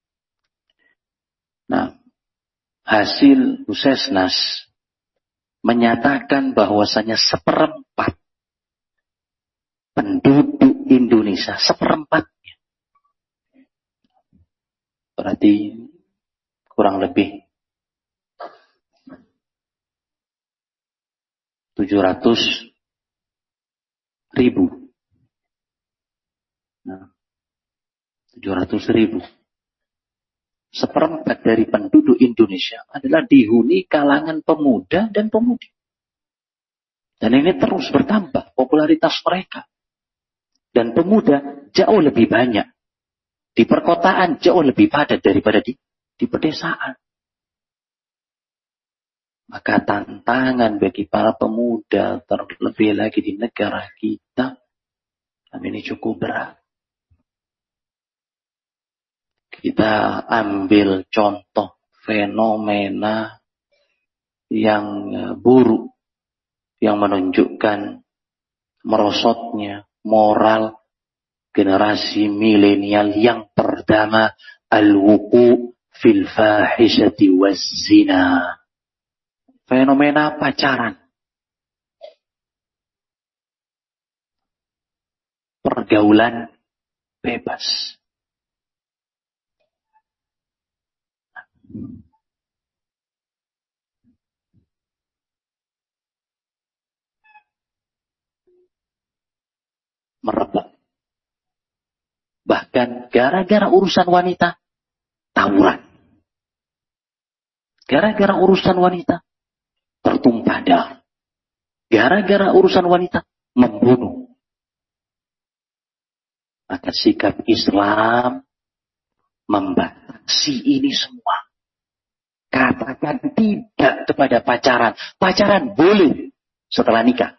Nah, hasil Pusesnas menyatakan bahwasanya seperempat penduduk Indonesia, seperempatnya, berarti kurang lebih tujuh ratus ribu. Nah, tujuh ratus ribu. Seperempat dari penduduk Indonesia adalah dihuni kalangan pemuda dan pemudi. Dan ini terus bertambah popularitas mereka. Dan pemuda jauh lebih banyak. Di perkotaan jauh lebih padat daripada di, di pedesaan. Maka tantangan bagi para pemuda, terlebih lagi di negara kita, ini cukup berat. Kita ambil contoh fenomena yang buruk, yang menunjukkan merosotnya moral generasi milenial. Yang pertama, al-wuqu' fil fahishati waz zina. Fenomena pacaran. Pergaulan bebas. Merebak. Bahkan gara-gara urusan wanita, tawuran. Gara-gara urusan wanita, tertumpah darah. Gara-gara urusan wanita, membunuh. Maka sikap Islam membatasi ini semua. Katakan tidak kepada pacaran. Pacaran boleh setelah nikah.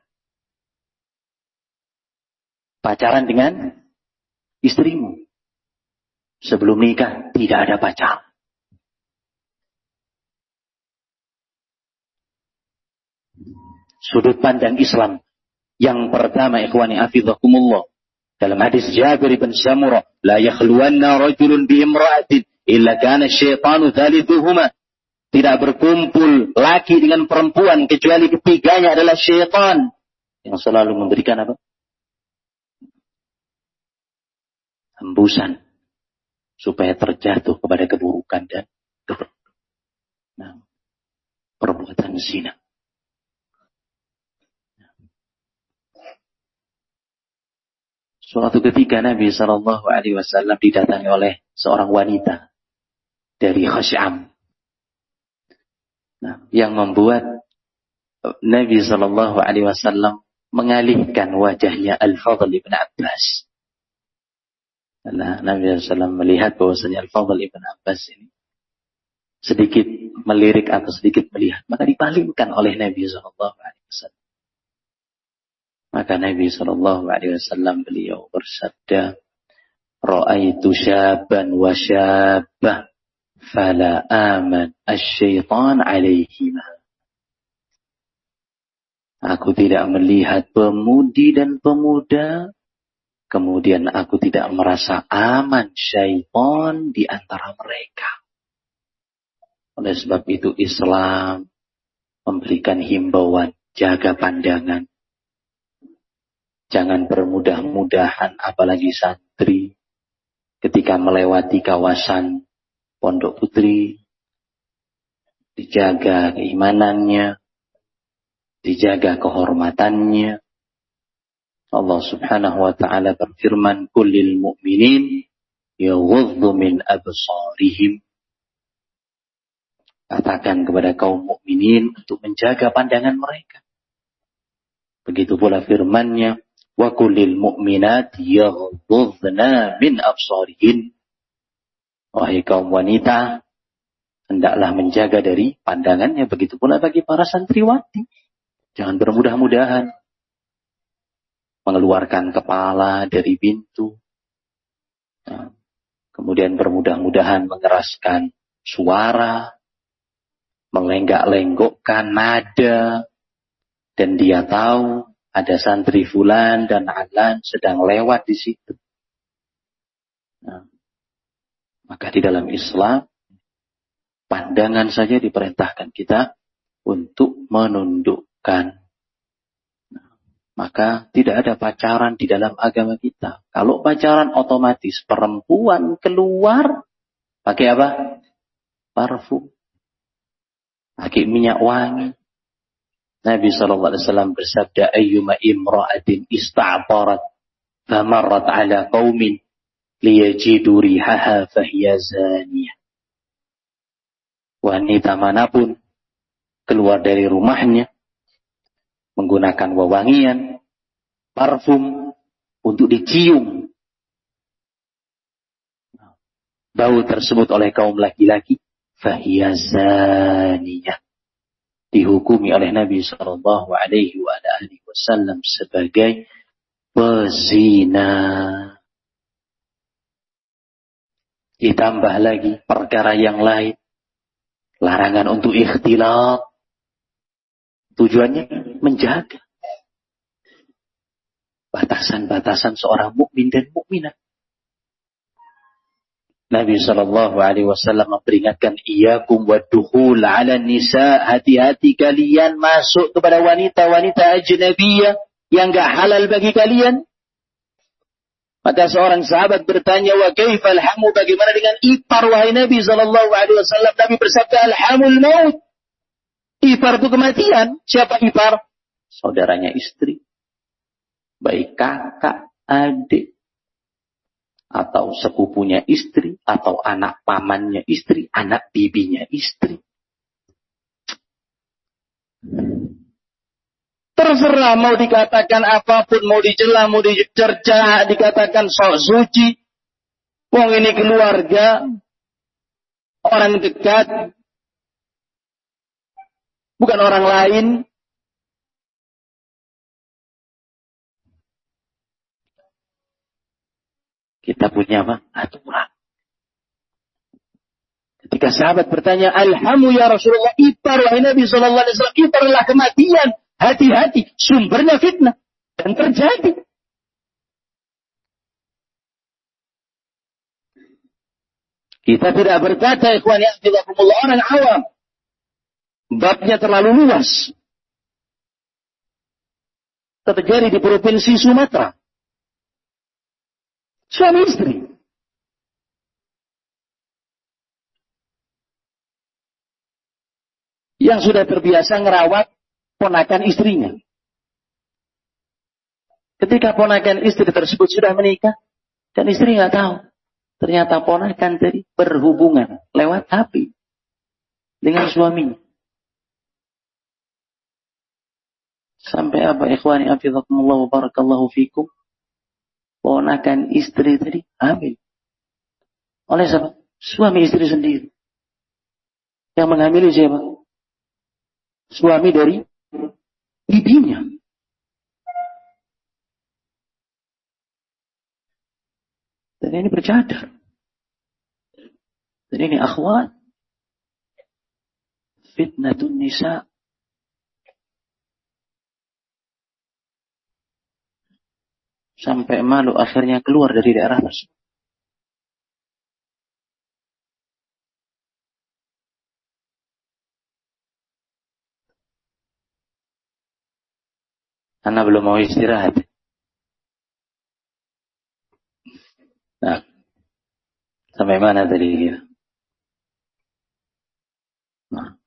Pacaran dengan istrimu. Sebelum nikah tidak ada pacaran. Sudut pandang Islam yang pertama, ikhwani afidhakumullah, dalam hadis Jabir bin Samurah, la yakhluwanna rajulun bi imra'atin illa kana syaitanu thalithuhuma. Tidak berkumpul laki dengan perempuan kecuali ketiganya adalah syaitan yang selalu memberikan apa? Hembusan supaya terjatuh kepada keburukan dan nah, perbuatan zina. Suatu ketika Nabi Shallallahu Alaihi Wasallam didatangi oleh seorang wanita dari Khasyam. Nah, yang membuat Nabi Shallallahu Alaihi Wasallam mengalihkan wajahnya Al-Fadl ibn Abbas. Nah, Nabi Shallallahu Alaihi Wasallam melihat bahwasanya Al-Fadl ibn Abbas ini sedikit melirik atau sedikit melihat, maka dipalingkan oleh Nabi Shallallahu Alaihi Wasallam. Maka Nabi Shallallahu Alaihi Wasallam beliau bersabda, "Ra'aitu syaban wa syabah, fala aman asy-syaitan alaihima." Aku tidak melihat pemudi dan pemuda, kemudian aku tidak merasa aman syaitan di antara mereka. Oleh sebab itu Islam memberikan himbauan, jaga pandangan. Jangan bermudah-mudahan, apalagi santri, ketika melewati kawasan Pondok Putri. Dijaga keimanannya, dijaga kehormatannya. Allah Subhanahu wa taala berfirman, "Kullil mu'minin yaghuddu min absarihim." Katakan kepada kaum mukminin untuk menjaga pandangan mereka. Begitu pula firman-Nya, "Wa kullil mu'minat yaghuddna min absarihin." Wahai kaum wanita, hendaklah menjaga dari pandangannya. Begitu pula bagi para santriwati. Jangan bermudah-mudahan mengeluarkan kepala dari pintu. Nah, kemudian bermudah-mudahan mengeraskan suara, melenggak-lenggokkan nada, dan dia tahu ada santri fulan dan alan sedang lewat di situ. Nah, maka di dalam Islam, pandangan saja diperintahkan kita untuk menundukkan. Maka tidak ada pacaran di dalam agama kita. Kalau pacaran otomatis perempuan keluar pakai apa? Parfum. Pakai minyak wangi. Nabi shallallahu alaihi wasallam bersabda, "Ayyuma imra'atin ista'tarat famarrat ala qaumin liyajidu rihaha fahiya zaniyah." Wanita manapun keluar dari rumahnya menggunakan wewangian, parfum untuk dicium bau tersebut oleh kaum laki-laki, fahiya zaniyah, dihukumi oleh Nabi sallallahu alaihi wasallam sebagai pezina. Ditambah lagi perkara yang lain, larangan untuk ikhtilat. Tujuannya menjaga batasan-batasan seorang mukmin dan mukminah. Nabi sallallahu alaihi wasallam memperingatkan, "Iyyakum wad-dukhul 'ala nisa." Hati-hati kalian masuk kepada wanita-wanita ajnabiyah yang enggak halal bagi kalian. Maka seorang sahabat bertanya, "Wa kaifal hamu?" Bagaimana dengan ipar wahai Nabi sallallahu alaihi wasallam? Nabi bersabda, "Al-hamul maut." Ipar itu kematian. Siapa ipar? Saudaranya istri. Baik kakak, adik, atau sepupunya istri, atau anak pamannya istri, anak bibinya istri. Terserah mau dikatakan apapun, mau dicela, mau dicerca, dikatakan sok suci. Wong ini keluarga, orang dekat, bukan orang lain. Kita punya apa? Aturan. Ketika sahabat bertanya, "Alhamu ya Rasulullah," ipar wahai Nabi sallallahu alaihi wasallam, ipar adalah kematian. Hati-hati, sumbernya fitnah dan terjadi. Kita tidak berkata, ikhwani fillah, orang awam. Babnya terlalu luas. Terjadi di provinsi Sumatera. Suami istri. Yang sudah terbiasa ngerawat ponakan istrinya. Ketika ponakan istri tersebut sudah menikah, dan istri nggak tahu. Ternyata ponakan tadi berhubungan lewat H P dengan suaminya. Sampai apa ikhwani afizakumullah wa barakallahu fikum? Ponakan istri tadi hamil. Oleh siapa? Suami istri sendiri. Yang menghamili siapa? Suami dari bibinya. Dan ini bercadar. Dan ini akhwat. Fitnatun nisa. Sampai malu akhirnya keluar dari daerah tersebut. Karena belum mau istirahat. Nah, sampai mana tadi kita? Nah.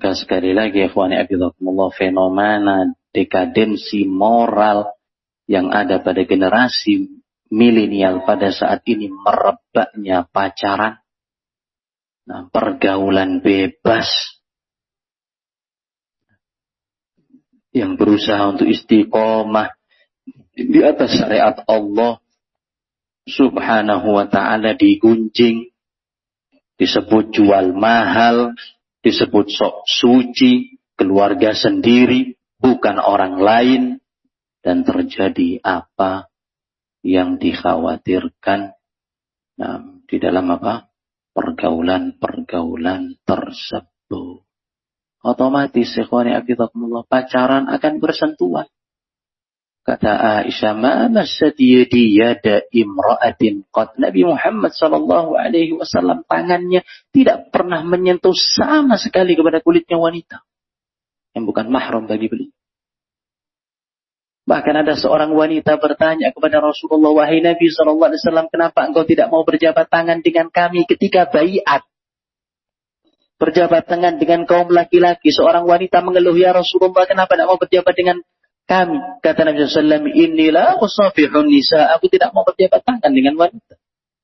Maka sekali lagi ikhwani fillah, fenomena dekadensi moral yang ada pada generasi milenial pada saat ini, merebaknya pacaran, nah, pergaulan bebas, yang berusaha untuk istiqomah di atas syariat Allah Subhanahu wa ta'ala digunjing, disebut jual mahal, disebut sok suci, keluarga sendiri, bukan orang lain, dan terjadi apa yang dikhawatirkan nah, di dalam apa? Pergaulan-pergaulan tersebut. Otomatis ikhwani fillah, pacaran akan bersentuhan. Kata Aisyah, "Ma massat yadi yada imra'atin qad." Nabi Muhammad sallallahu alaihi wasallam tangannya tidak pernah menyentuh sama sekali kepada kulitnya wanita yang bukan mahram bagi beliau. Bahkan ada seorang wanita bertanya kepada Rasulullah, "Wahai Nabi sallallahu alaihi wasallam, kenapa engkau tidak mau berjabat tangan dengan kami ketika baiat?" Berjabat tangan dengan kaum laki-laki. Seorang wanita mengeluh, "Ya Rasulullah, kenapa tidak mau berjabat dengan kami?" Kata Nabi sallallahu alaihi wasallam, "Inilah usafihun nisa." Aku tidak mau berjabat tangan dengan wanita.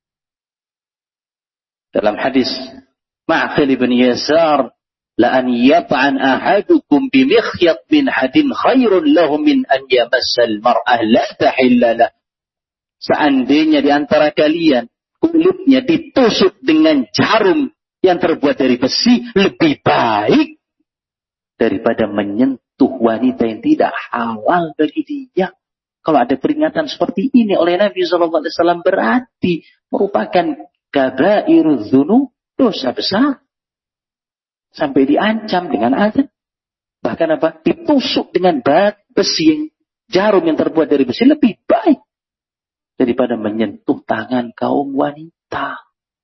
Dalam hadis Ma'qil bin Yasar, "La an yat'an ahadukum bimikhyat min hadin khairun lahu min an yamassal mar'ah la tahilla." Seandainya di antara kalian kulitnya ditusuk dengan jarum yang terbuat dari besi, lebih baik daripada menyentuh wanita yang tidak halal bagi dia. Kalau ada peringatan seperti ini oleh Nabi shallallahu alaihi wasallam, berarti merupakan kabairudz dzunub, dosa besar. Sampai diancam dengan azab. Bahkan apa? Ditusuk dengan besi yang jarum yang terbuat dari besi, lebih baik daripada menyentuh tangan kaum wanita.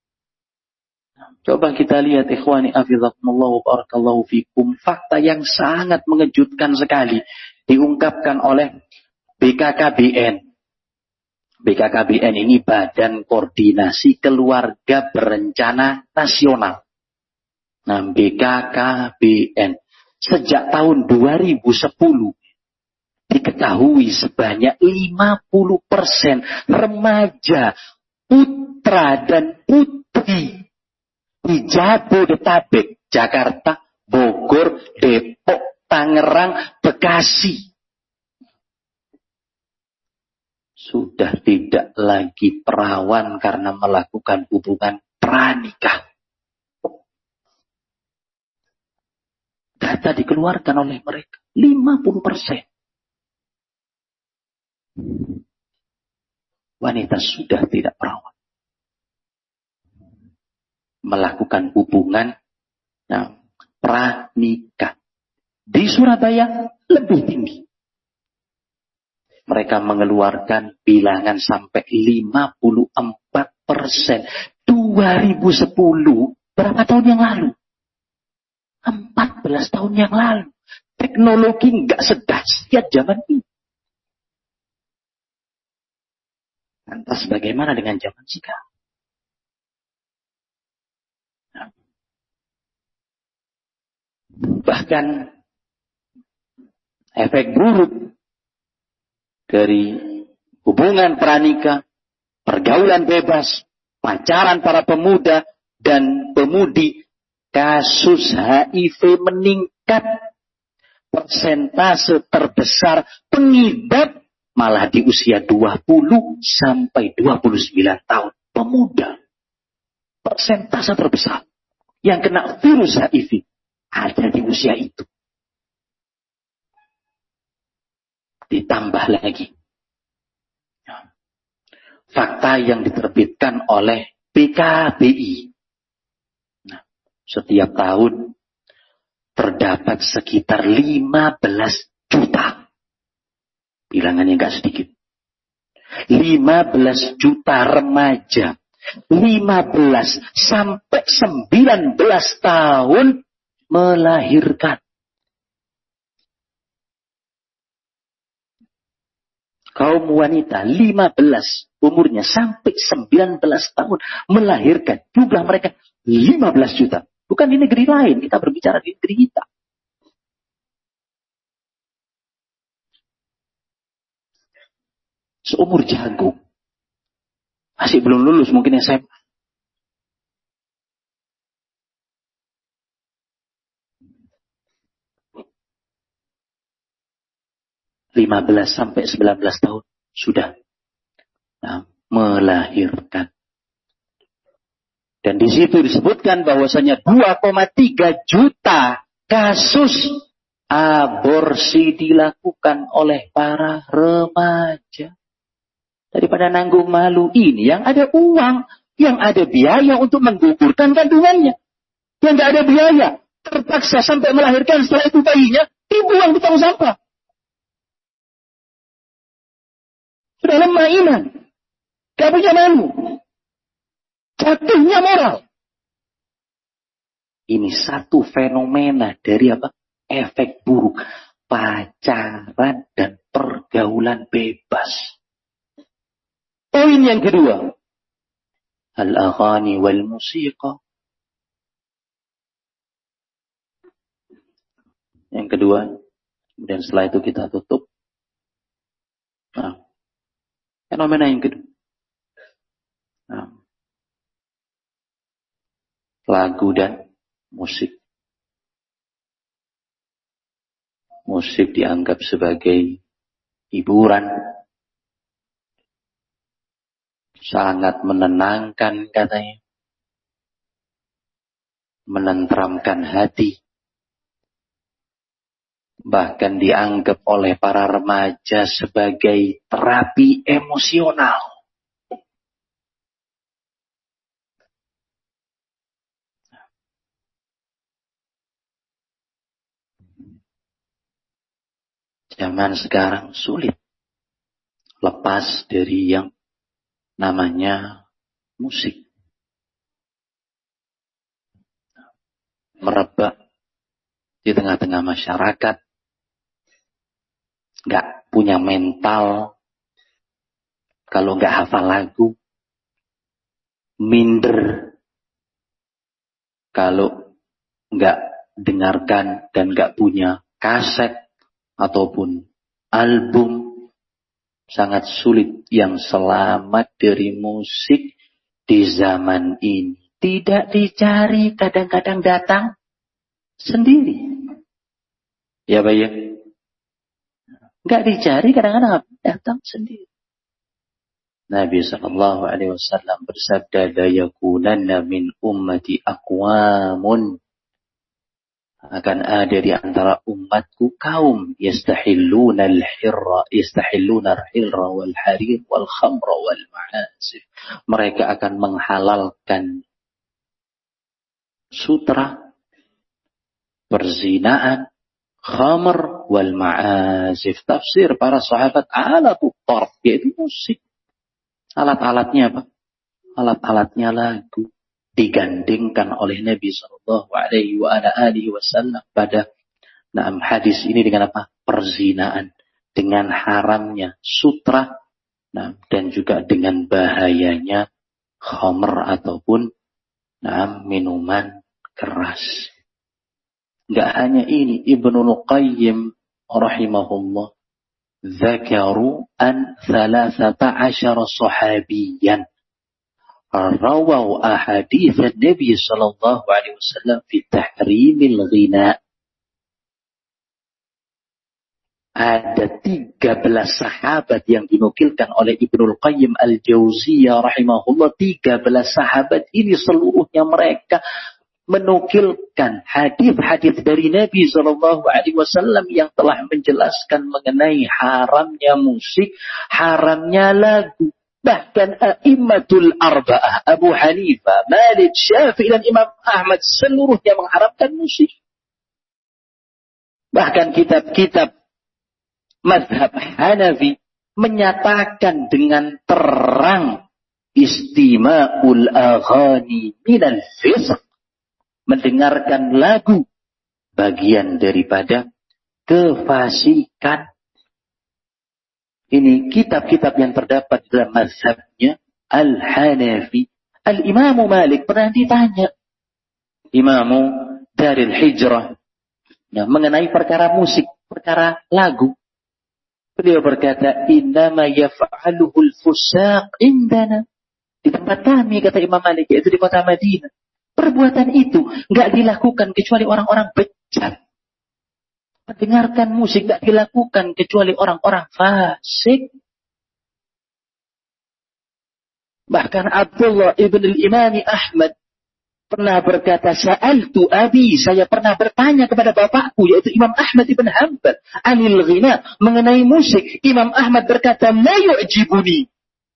Coba kita lihat ikhwani afizakumullah wa barakallahu fikum, fakta yang sangat mengejutkan sekali diungkapkan oleh B K K B N. B K K B N ini Badan Koordinasi Keluarga Berencana Nasional. Nah, B K K B N sejak tahun dua ribu sepuluh diketahui sebanyak lima puluh persen remaja, putra dan putri di Jabodetabek, Jakarta, Bogor, Depok, Tangerang, Bekasi sudah tidak lagi perawan karena melakukan hubungan pranikah. Data dikeluarkan oleh mereka, lima puluh persen. Wanita sudah tidak perawan. Melakukan hubungan nah, pranikah. Di Surabaya lebih tinggi. Mereka mengeluarkan bilangan sampai lima puluh empat persen. dua ribu sepuluh, berapa tahun yang lalu? empat belas tahun yang lalu. Teknologi nggak sedahsyat zaman ini. Lantas bagaimana dengan zaman sekarang? Bahkan efek buruk dari hubungan pranikah, pergaulan bebas, pacaran para pemuda dan pemudi, kasus H I V meningkat. Persentase terbesar pengidap malah di usia dua puluh sampai dua puluh sembilan tahun. Pemuda. Persentase terbesar yang kena virus H I V ada di usia itu. Ditambah lagi fakta yang diterbitkan oleh P K B I. Nah, setiap tahun terdapat sekitar lima belas juta. Bilangannya nggak sedikit. lima belas juta remaja. lima belas sampai sembilan belas tahun melahirkan. Kaum wanita lima belas umurnya sampai sembilan belas tahun melahirkan. Jumlah mereka lima belas juta. Bukan di negeri lain, kita berbicara di negeri kita. Seumur jagung. Masih belum lulus mungkin S M A. lima belas sampai sembilan belas tahun sudah nah, melahirkan. Dan di situ disebutkan bahwasanya dua koma tiga juta kasus aborsi dilakukan oleh para remaja. Daripada nanggung malu ini, yang ada uang, yang ada biaya untuk menggugurkan kandungannya. Yang tidak ada biaya, terpaksa sampai melahirkan, setelah itu bayinya dibuang di tong sampah. Sudah lemah iman. Gak punya malu. Jatuhnya moral. Ini satu fenomena dari apa? Efek buruk. Pacaran dan pergaulan bebas. Poin yang kedua. Al-aghani wal musiqa. Yang kedua. Kemudian setelah itu kita tutup. Nah. Fenomena yang kedua. Nah. Lagu dan musik. Musik dianggap sebagai hiburan. Sangat menenangkan katanya. Menenteramkan hati. Bahkan dianggap oleh para remaja sebagai terapi emosional. Zaman sekarang sulit lepas dari yang namanya musik. Merebak di tengah-tengah masyarakat. Gak punya mental. Kalau gak hafal lagu. Minder. Kalau gak dengarkan dan gak punya kaset. Ataupun album. Sangat sulit yang selamat dari musik di zaman ini. Tidak dicari, kadang-kadang datang sendiri. Ya Pak ya? Enggak dicari, kadang-kadang datang sendiri. Nabi sallallahu alaihi wasallam bersabda, la yakunanna min ummati aqwamun, akan ada di antara umatku kaum yastahilluna al-hirra, yastahilluna al-hirra wal harir wal khamra wal ma'asif. Mereka akan menghalalkan sutra, perzinaan, khamr wal ma'azif. Tafsir para sahabat alatut tarf, yaitu musik. Alat-alatnya apa? Alat-alatnya lagu. Digandingkan oleh Nabi sallallahu alaihi wasallam pada dalam hadis ini dengan apa? Perzinaan. Dengan haramnya sutra. Nah, dan juga dengan bahayanya khamr ataupun nah, minuman keras. Enggak hanya ini, Ibnul Qayyim rahimahullah dzakaru an thalathata asyara sahabiyan rawaw ahadits Nabi sallallahu alaihi wasallam fi tahrimil ghina. Ada tiga belas sahabat yang dinukilkan oleh Ibnul Qayyim al-Jauziyah rahimahullah. tiga belas sahabat ini seluruhnya mereka menukilkan hadis-hadis dari Nabi sallallahu alaihi wasallam yang telah menjelaskan mengenai haramnya musik, haramnya lagu. Bahkan a'immatul arba'ah, Abu Hanifah, Malik, Syafi'i dan Imam Ahmad seluruhnya mengharamkan musik. Bahkan kitab-kitab mazhab Hanafi menyatakan dengan terang istima'ul aghani minal fisq. Mendengarkan lagu bagian daripada kefasikan. Ini kitab-kitab yang terdapat dalam mazhabnya Al-Hanafi. Al-Imam Malik pernah ditanya, Imamu Daril Hijrah, nah, mengenai perkara musik, perkara lagu. Beliau berkata, innama yaf'aluhul fusaq indana. Di tempat kami, kata Imam Malik, yaitu di kota Madinah. Perbuatan itu nggak dilakukan kecuali orang-orang bejat. Mendengarkan musik nggak dilakukan kecuali orang-orang fasik. Bahkan Abdullah ibn al-Imami Ahmad pernah berkata, sa'altu abi, saya pernah bertanya kepada bapakku, yaitu Imam Ahmad ibn Hanbal, anil ghina, mengenai musik. Imam Ahmad berkata, ma yu'jibuni,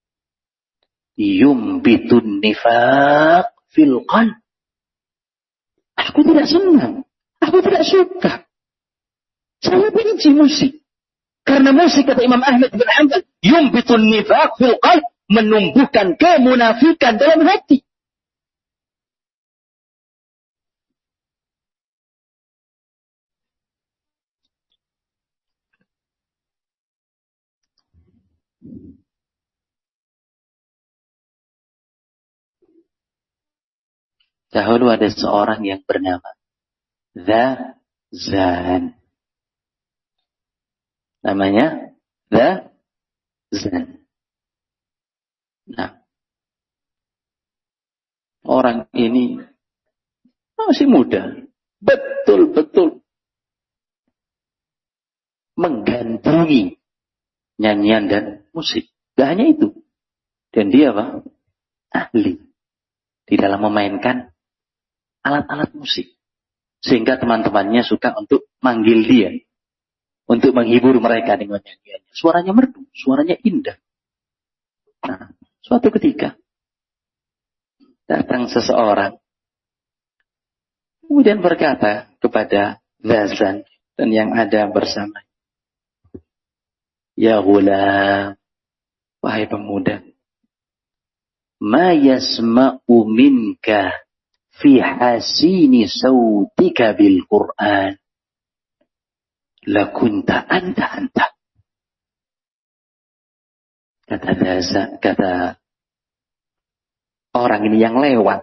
yumbitun nifaq fil qalb. Aku tidak senang, aku tidak suka. Saya benci musik. Karena musik, kata Imam Ahmad bin Hanbal, yumbitun nifaq fil qalb, menumbuhkan kemunafikan dalam hati. Dahulu ada seorang yang bernama Dzan. Namanya Dzan. Nah, orang ini masih muda, betul-betul menggandrungi nyanyian dan musik. Gak hanya itu, dan dia apa? Ahli di dalam memainkan alat-alat musik. Sehingga teman-temannya suka untuk manggil dia. Untuk menghibur mereka dengan nyanyiannya. Suaranya merdu, suaranya indah. Nah, suatu ketika datang seseorang. Kemudian berkata kepada Dzan dan yang ada bersama. Ya ghulam, wahai pemuda. Ma yasma'u minka fi hasini sautika bil Qur'an. Lakunta anta anta. Kata Dzan, kata orang ini yang lewat.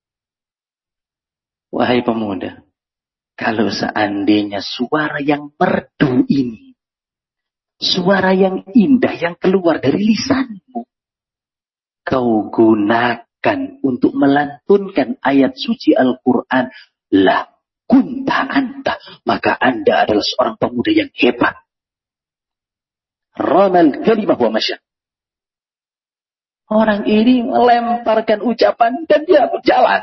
Wahai pemuda, kalau seandainya suara yang merdu ini, suara yang indah yang keluar dari lisanmu, kau gunakan untuk melantunkan ayat suci Al-Quran, lah kunta anta, maka anda adalah seorang pemuda yang hebat. Ramal kalimah wa masya. Orang ini melemparkan ucapan dan dia berjalan.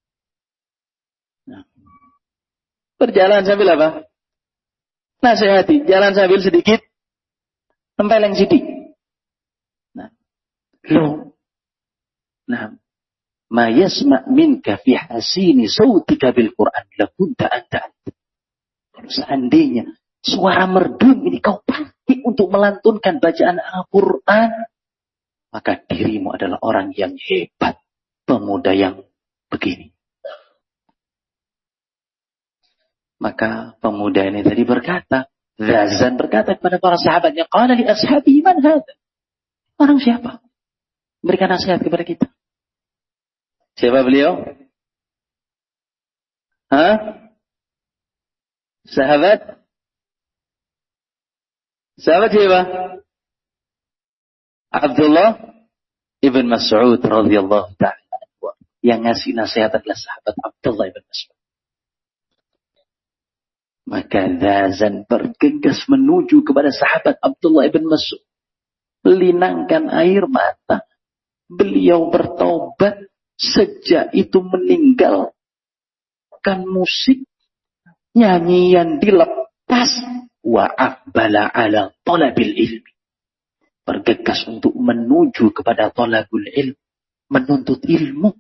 Nah, berjalan sambil apa? Nasihati, jalan sambil sedikit tempeleng sidik. Nah, lo, nah, ma yasma' minka fi hasini sautika bil Qur'an lakunta anta. Kalau seandainya suara merdu ini kau pakai untuk melantunkan bacaan Al-Quran, maka dirimu adalah orang yang hebat, pemuda yang begini. Maka pemuda ini tadi berkata, Dzan berkata kepada para sahabatnya, qala li ashabi man hadha? Orang siapa? Berikan nasihat kepada kita. Siapa beliau? Hah? Sahabat? Sahabat siapa? Abdullah ibn Mas'ud radhiyallahu ta'ala. Yang ngasih nasihat adalah sahabat Abdullah ibn Mas'ud. Maka Dzan bergegas menuju kepada sahabat Abdullah ibn Mas'ud. Melinangkan air mata. Beliau bertaubat. Sejak itu meninggalkan musik. Nyanyian dilepas. Wa aqbala ala talabil ilmi. Bergegas untuk menuju kepada talabul ilm. Menuntut ilmu.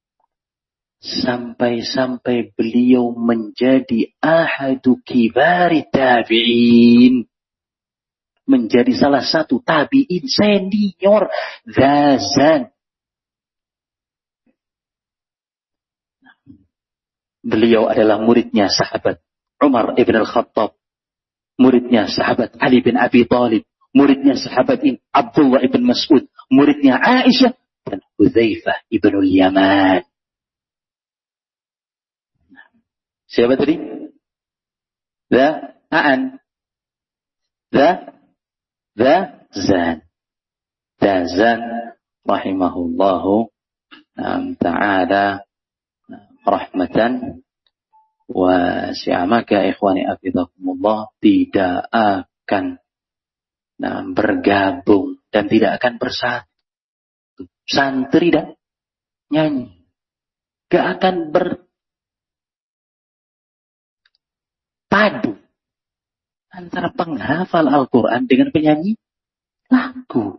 Sampai-sampai beliau menjadi ahadu kibari tabi'in. Menjadi salah satu tabi'in senior. Dzan. Beliau adalah muridnya sahabat Umar ibn al-Khattab. Muridnya sahabat Ali bin Abi Thalib. Muridnya sahabat Abdullah ibn Mas'ud. Muridnya Aisyah. Dan Hudzaifah ibn al-Yaman. Siapa tadi? Da'an. Da, da, zan. Dazan rahimahullahu ta'ala rahmatan wasi'ah. Maka ikhwani afidakumullah tidak akan nah, bergabung dan tidak akan bersatu. Santri dan nyanyi. Gak akan berpadu antara penghafal Al-Quran dengan penyanyi lagu.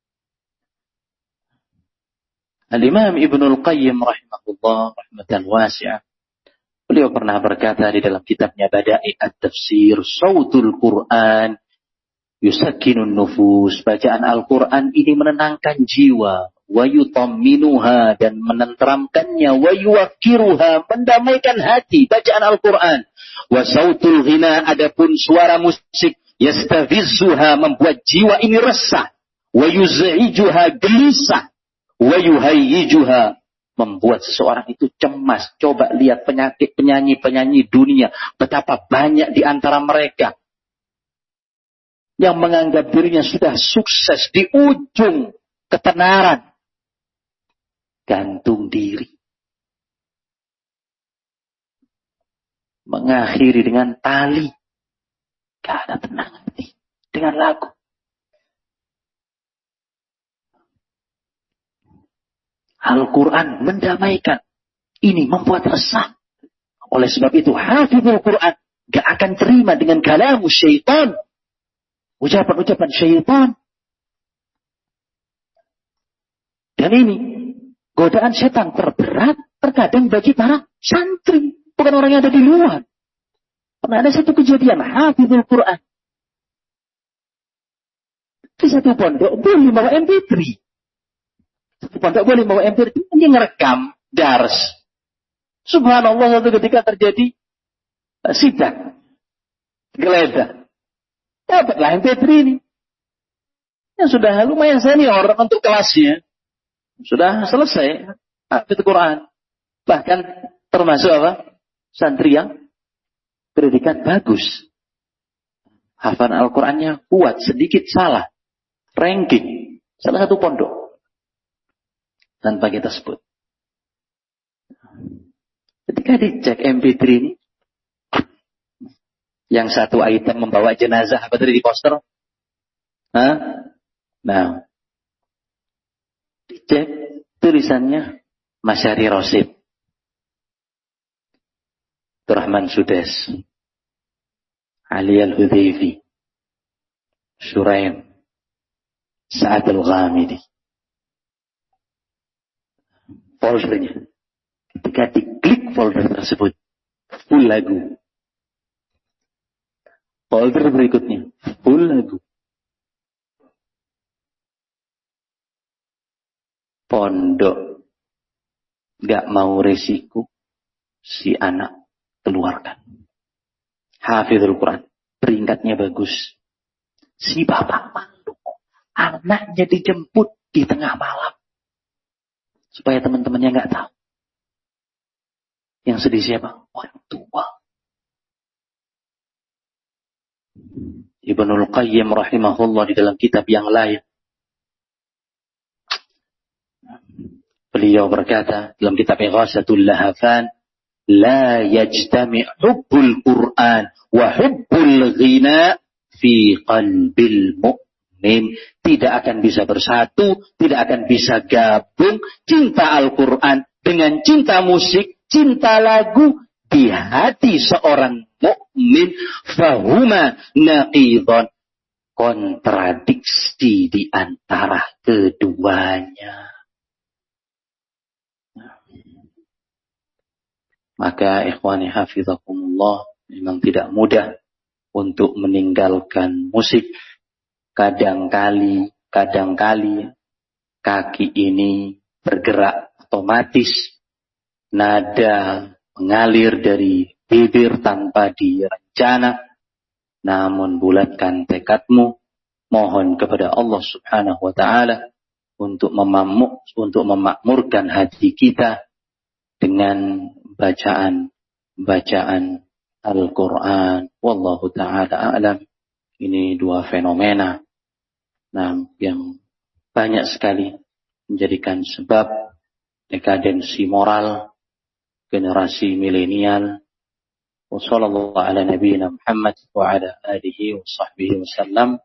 Al-Imam Ibnul Qayyim rahimahullah rahmatan wasi'ah. Beliau pernah berkata di dalam kitabnya Bada'i At-Tafsir, Sautul Quran yusakkinun nufus. Bacaan Al-Quran ini menenangkan jiwa. Wa yutamminuha, dan menenteramkannya. Wa yuwakkiruha, mendamaikan hati. Bacaan Al-Quran. Wa sautul ghina, adapun suara musik, yastafizzuha, membuat jiwa ini resah. Wa yuz'ijuha, gelisah. Wa yuhayyijuha, membuat seseorang itu cemas. Coba lihat penyakit penyanyi-penyanyi dunia. Betapa banyak di antara mereka yang menganggap dirinya sudah sukses di ujung ketenaran. Gantung diri. Mengakhiri dengan tali. Gak ada tenang hati. Dengan lagu. Al-Quran mendamaikan. Ini membuat resah. Oleh sebab itu, hafizul Quran gak akan terima dengan kalamu syaitan. Ucapan-ucapan syaitan. Dan ini godaan setan terberat terkadang bagi para santri. Bukan orang yang ada di luar. Pernah ada satu kejadian. Hafizul Quran. Di satu pondok boleh bawa M P tiga. Satu pondok boleh bawa M P tiga. Dia ngerekam dars. Subhanallah, satu ketika terjadi sidang. Geledah. Dapatlah M P tiga ini. Yang sudah lumayan senior untuk kelasnya. Sudah selesai hafidz Quran. Bahkan termasuk apa? Santri yang predikat bagus. Hafalan Al-Qurannya kuat, sedikit salah. Ranking. Salah satu pondok. Tanpa kita sebut. Ketika dicek M P tiga ini. Yang satu item membawa jenazah. Apa tadi di poster? Hah? Nah. Dicek tulisannya Masyari Rosid, Abdurrahman Sudes, Ali Al-Hudhaifi, Shuraim, Sa'ad Al-Ghamidi. Foldernya. Ketika diklik folder tersebut, full lagu. Folder berikutnya, full lagu. Pondok gak mau resiko si anak keluarkan. Hafizul Quran, peringkatnya bagus. Si bapak malu, anaknya dijemput di tengah malam supaya teman-temannya gak tahu. Yang sedih siapa? Orang tua. Ibnul Qayyim rahimahullah di dalam kitab yang lain, beliau berkata dalam kitab Ighasatul Lahafan, la yajtami' hubbul Qur'an wa hubbul ghina fi qalbil mu'min. Tidak akan bisa bersatu, tidak akan bisa gabung cinta Al-Quran dengan cinta musik, cinta lagu di hati seorang mukmin. Fahuma naqidhan, kontradiksi di antara keduanya. Maka ikhwani hafizakumullah, memang tidak mudah untuk meninggalkan musik. Kadang-kali, kadang-kali kaki ini bergerak otomatis. Nada mengalir dari bibir tanpa direncana. Namun bulatkan tekadmu, mohon kepada Allah Subhanahu wa taala untuk memamuk, untuk memakmurkan hati kita dengan bacaan bacaan Al-Quran. Wallahu ta'ala a'lam. Ini dua fenomena nah, yang banyak sekali menjadikan sebab dekadensi moral generasi milenial. Wassallallahu ala nabiyyina Muhammad wa ala alihi wa sahbihi wasallam.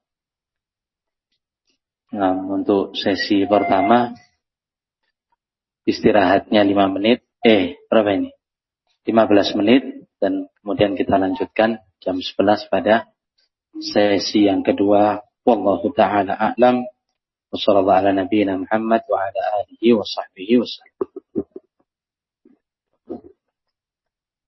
Nah, untuk sesi pertama istirahatnya lima menit. Eh, berapa ini? lima belas menit dan kemudian kita lanjutkan jam sebelas pada sesi yang kedua. Wallahu ta'ala a'lam. Wassallallahu ala nabiyyina Muhammad wa ala alihi wa sahbihi wasallam.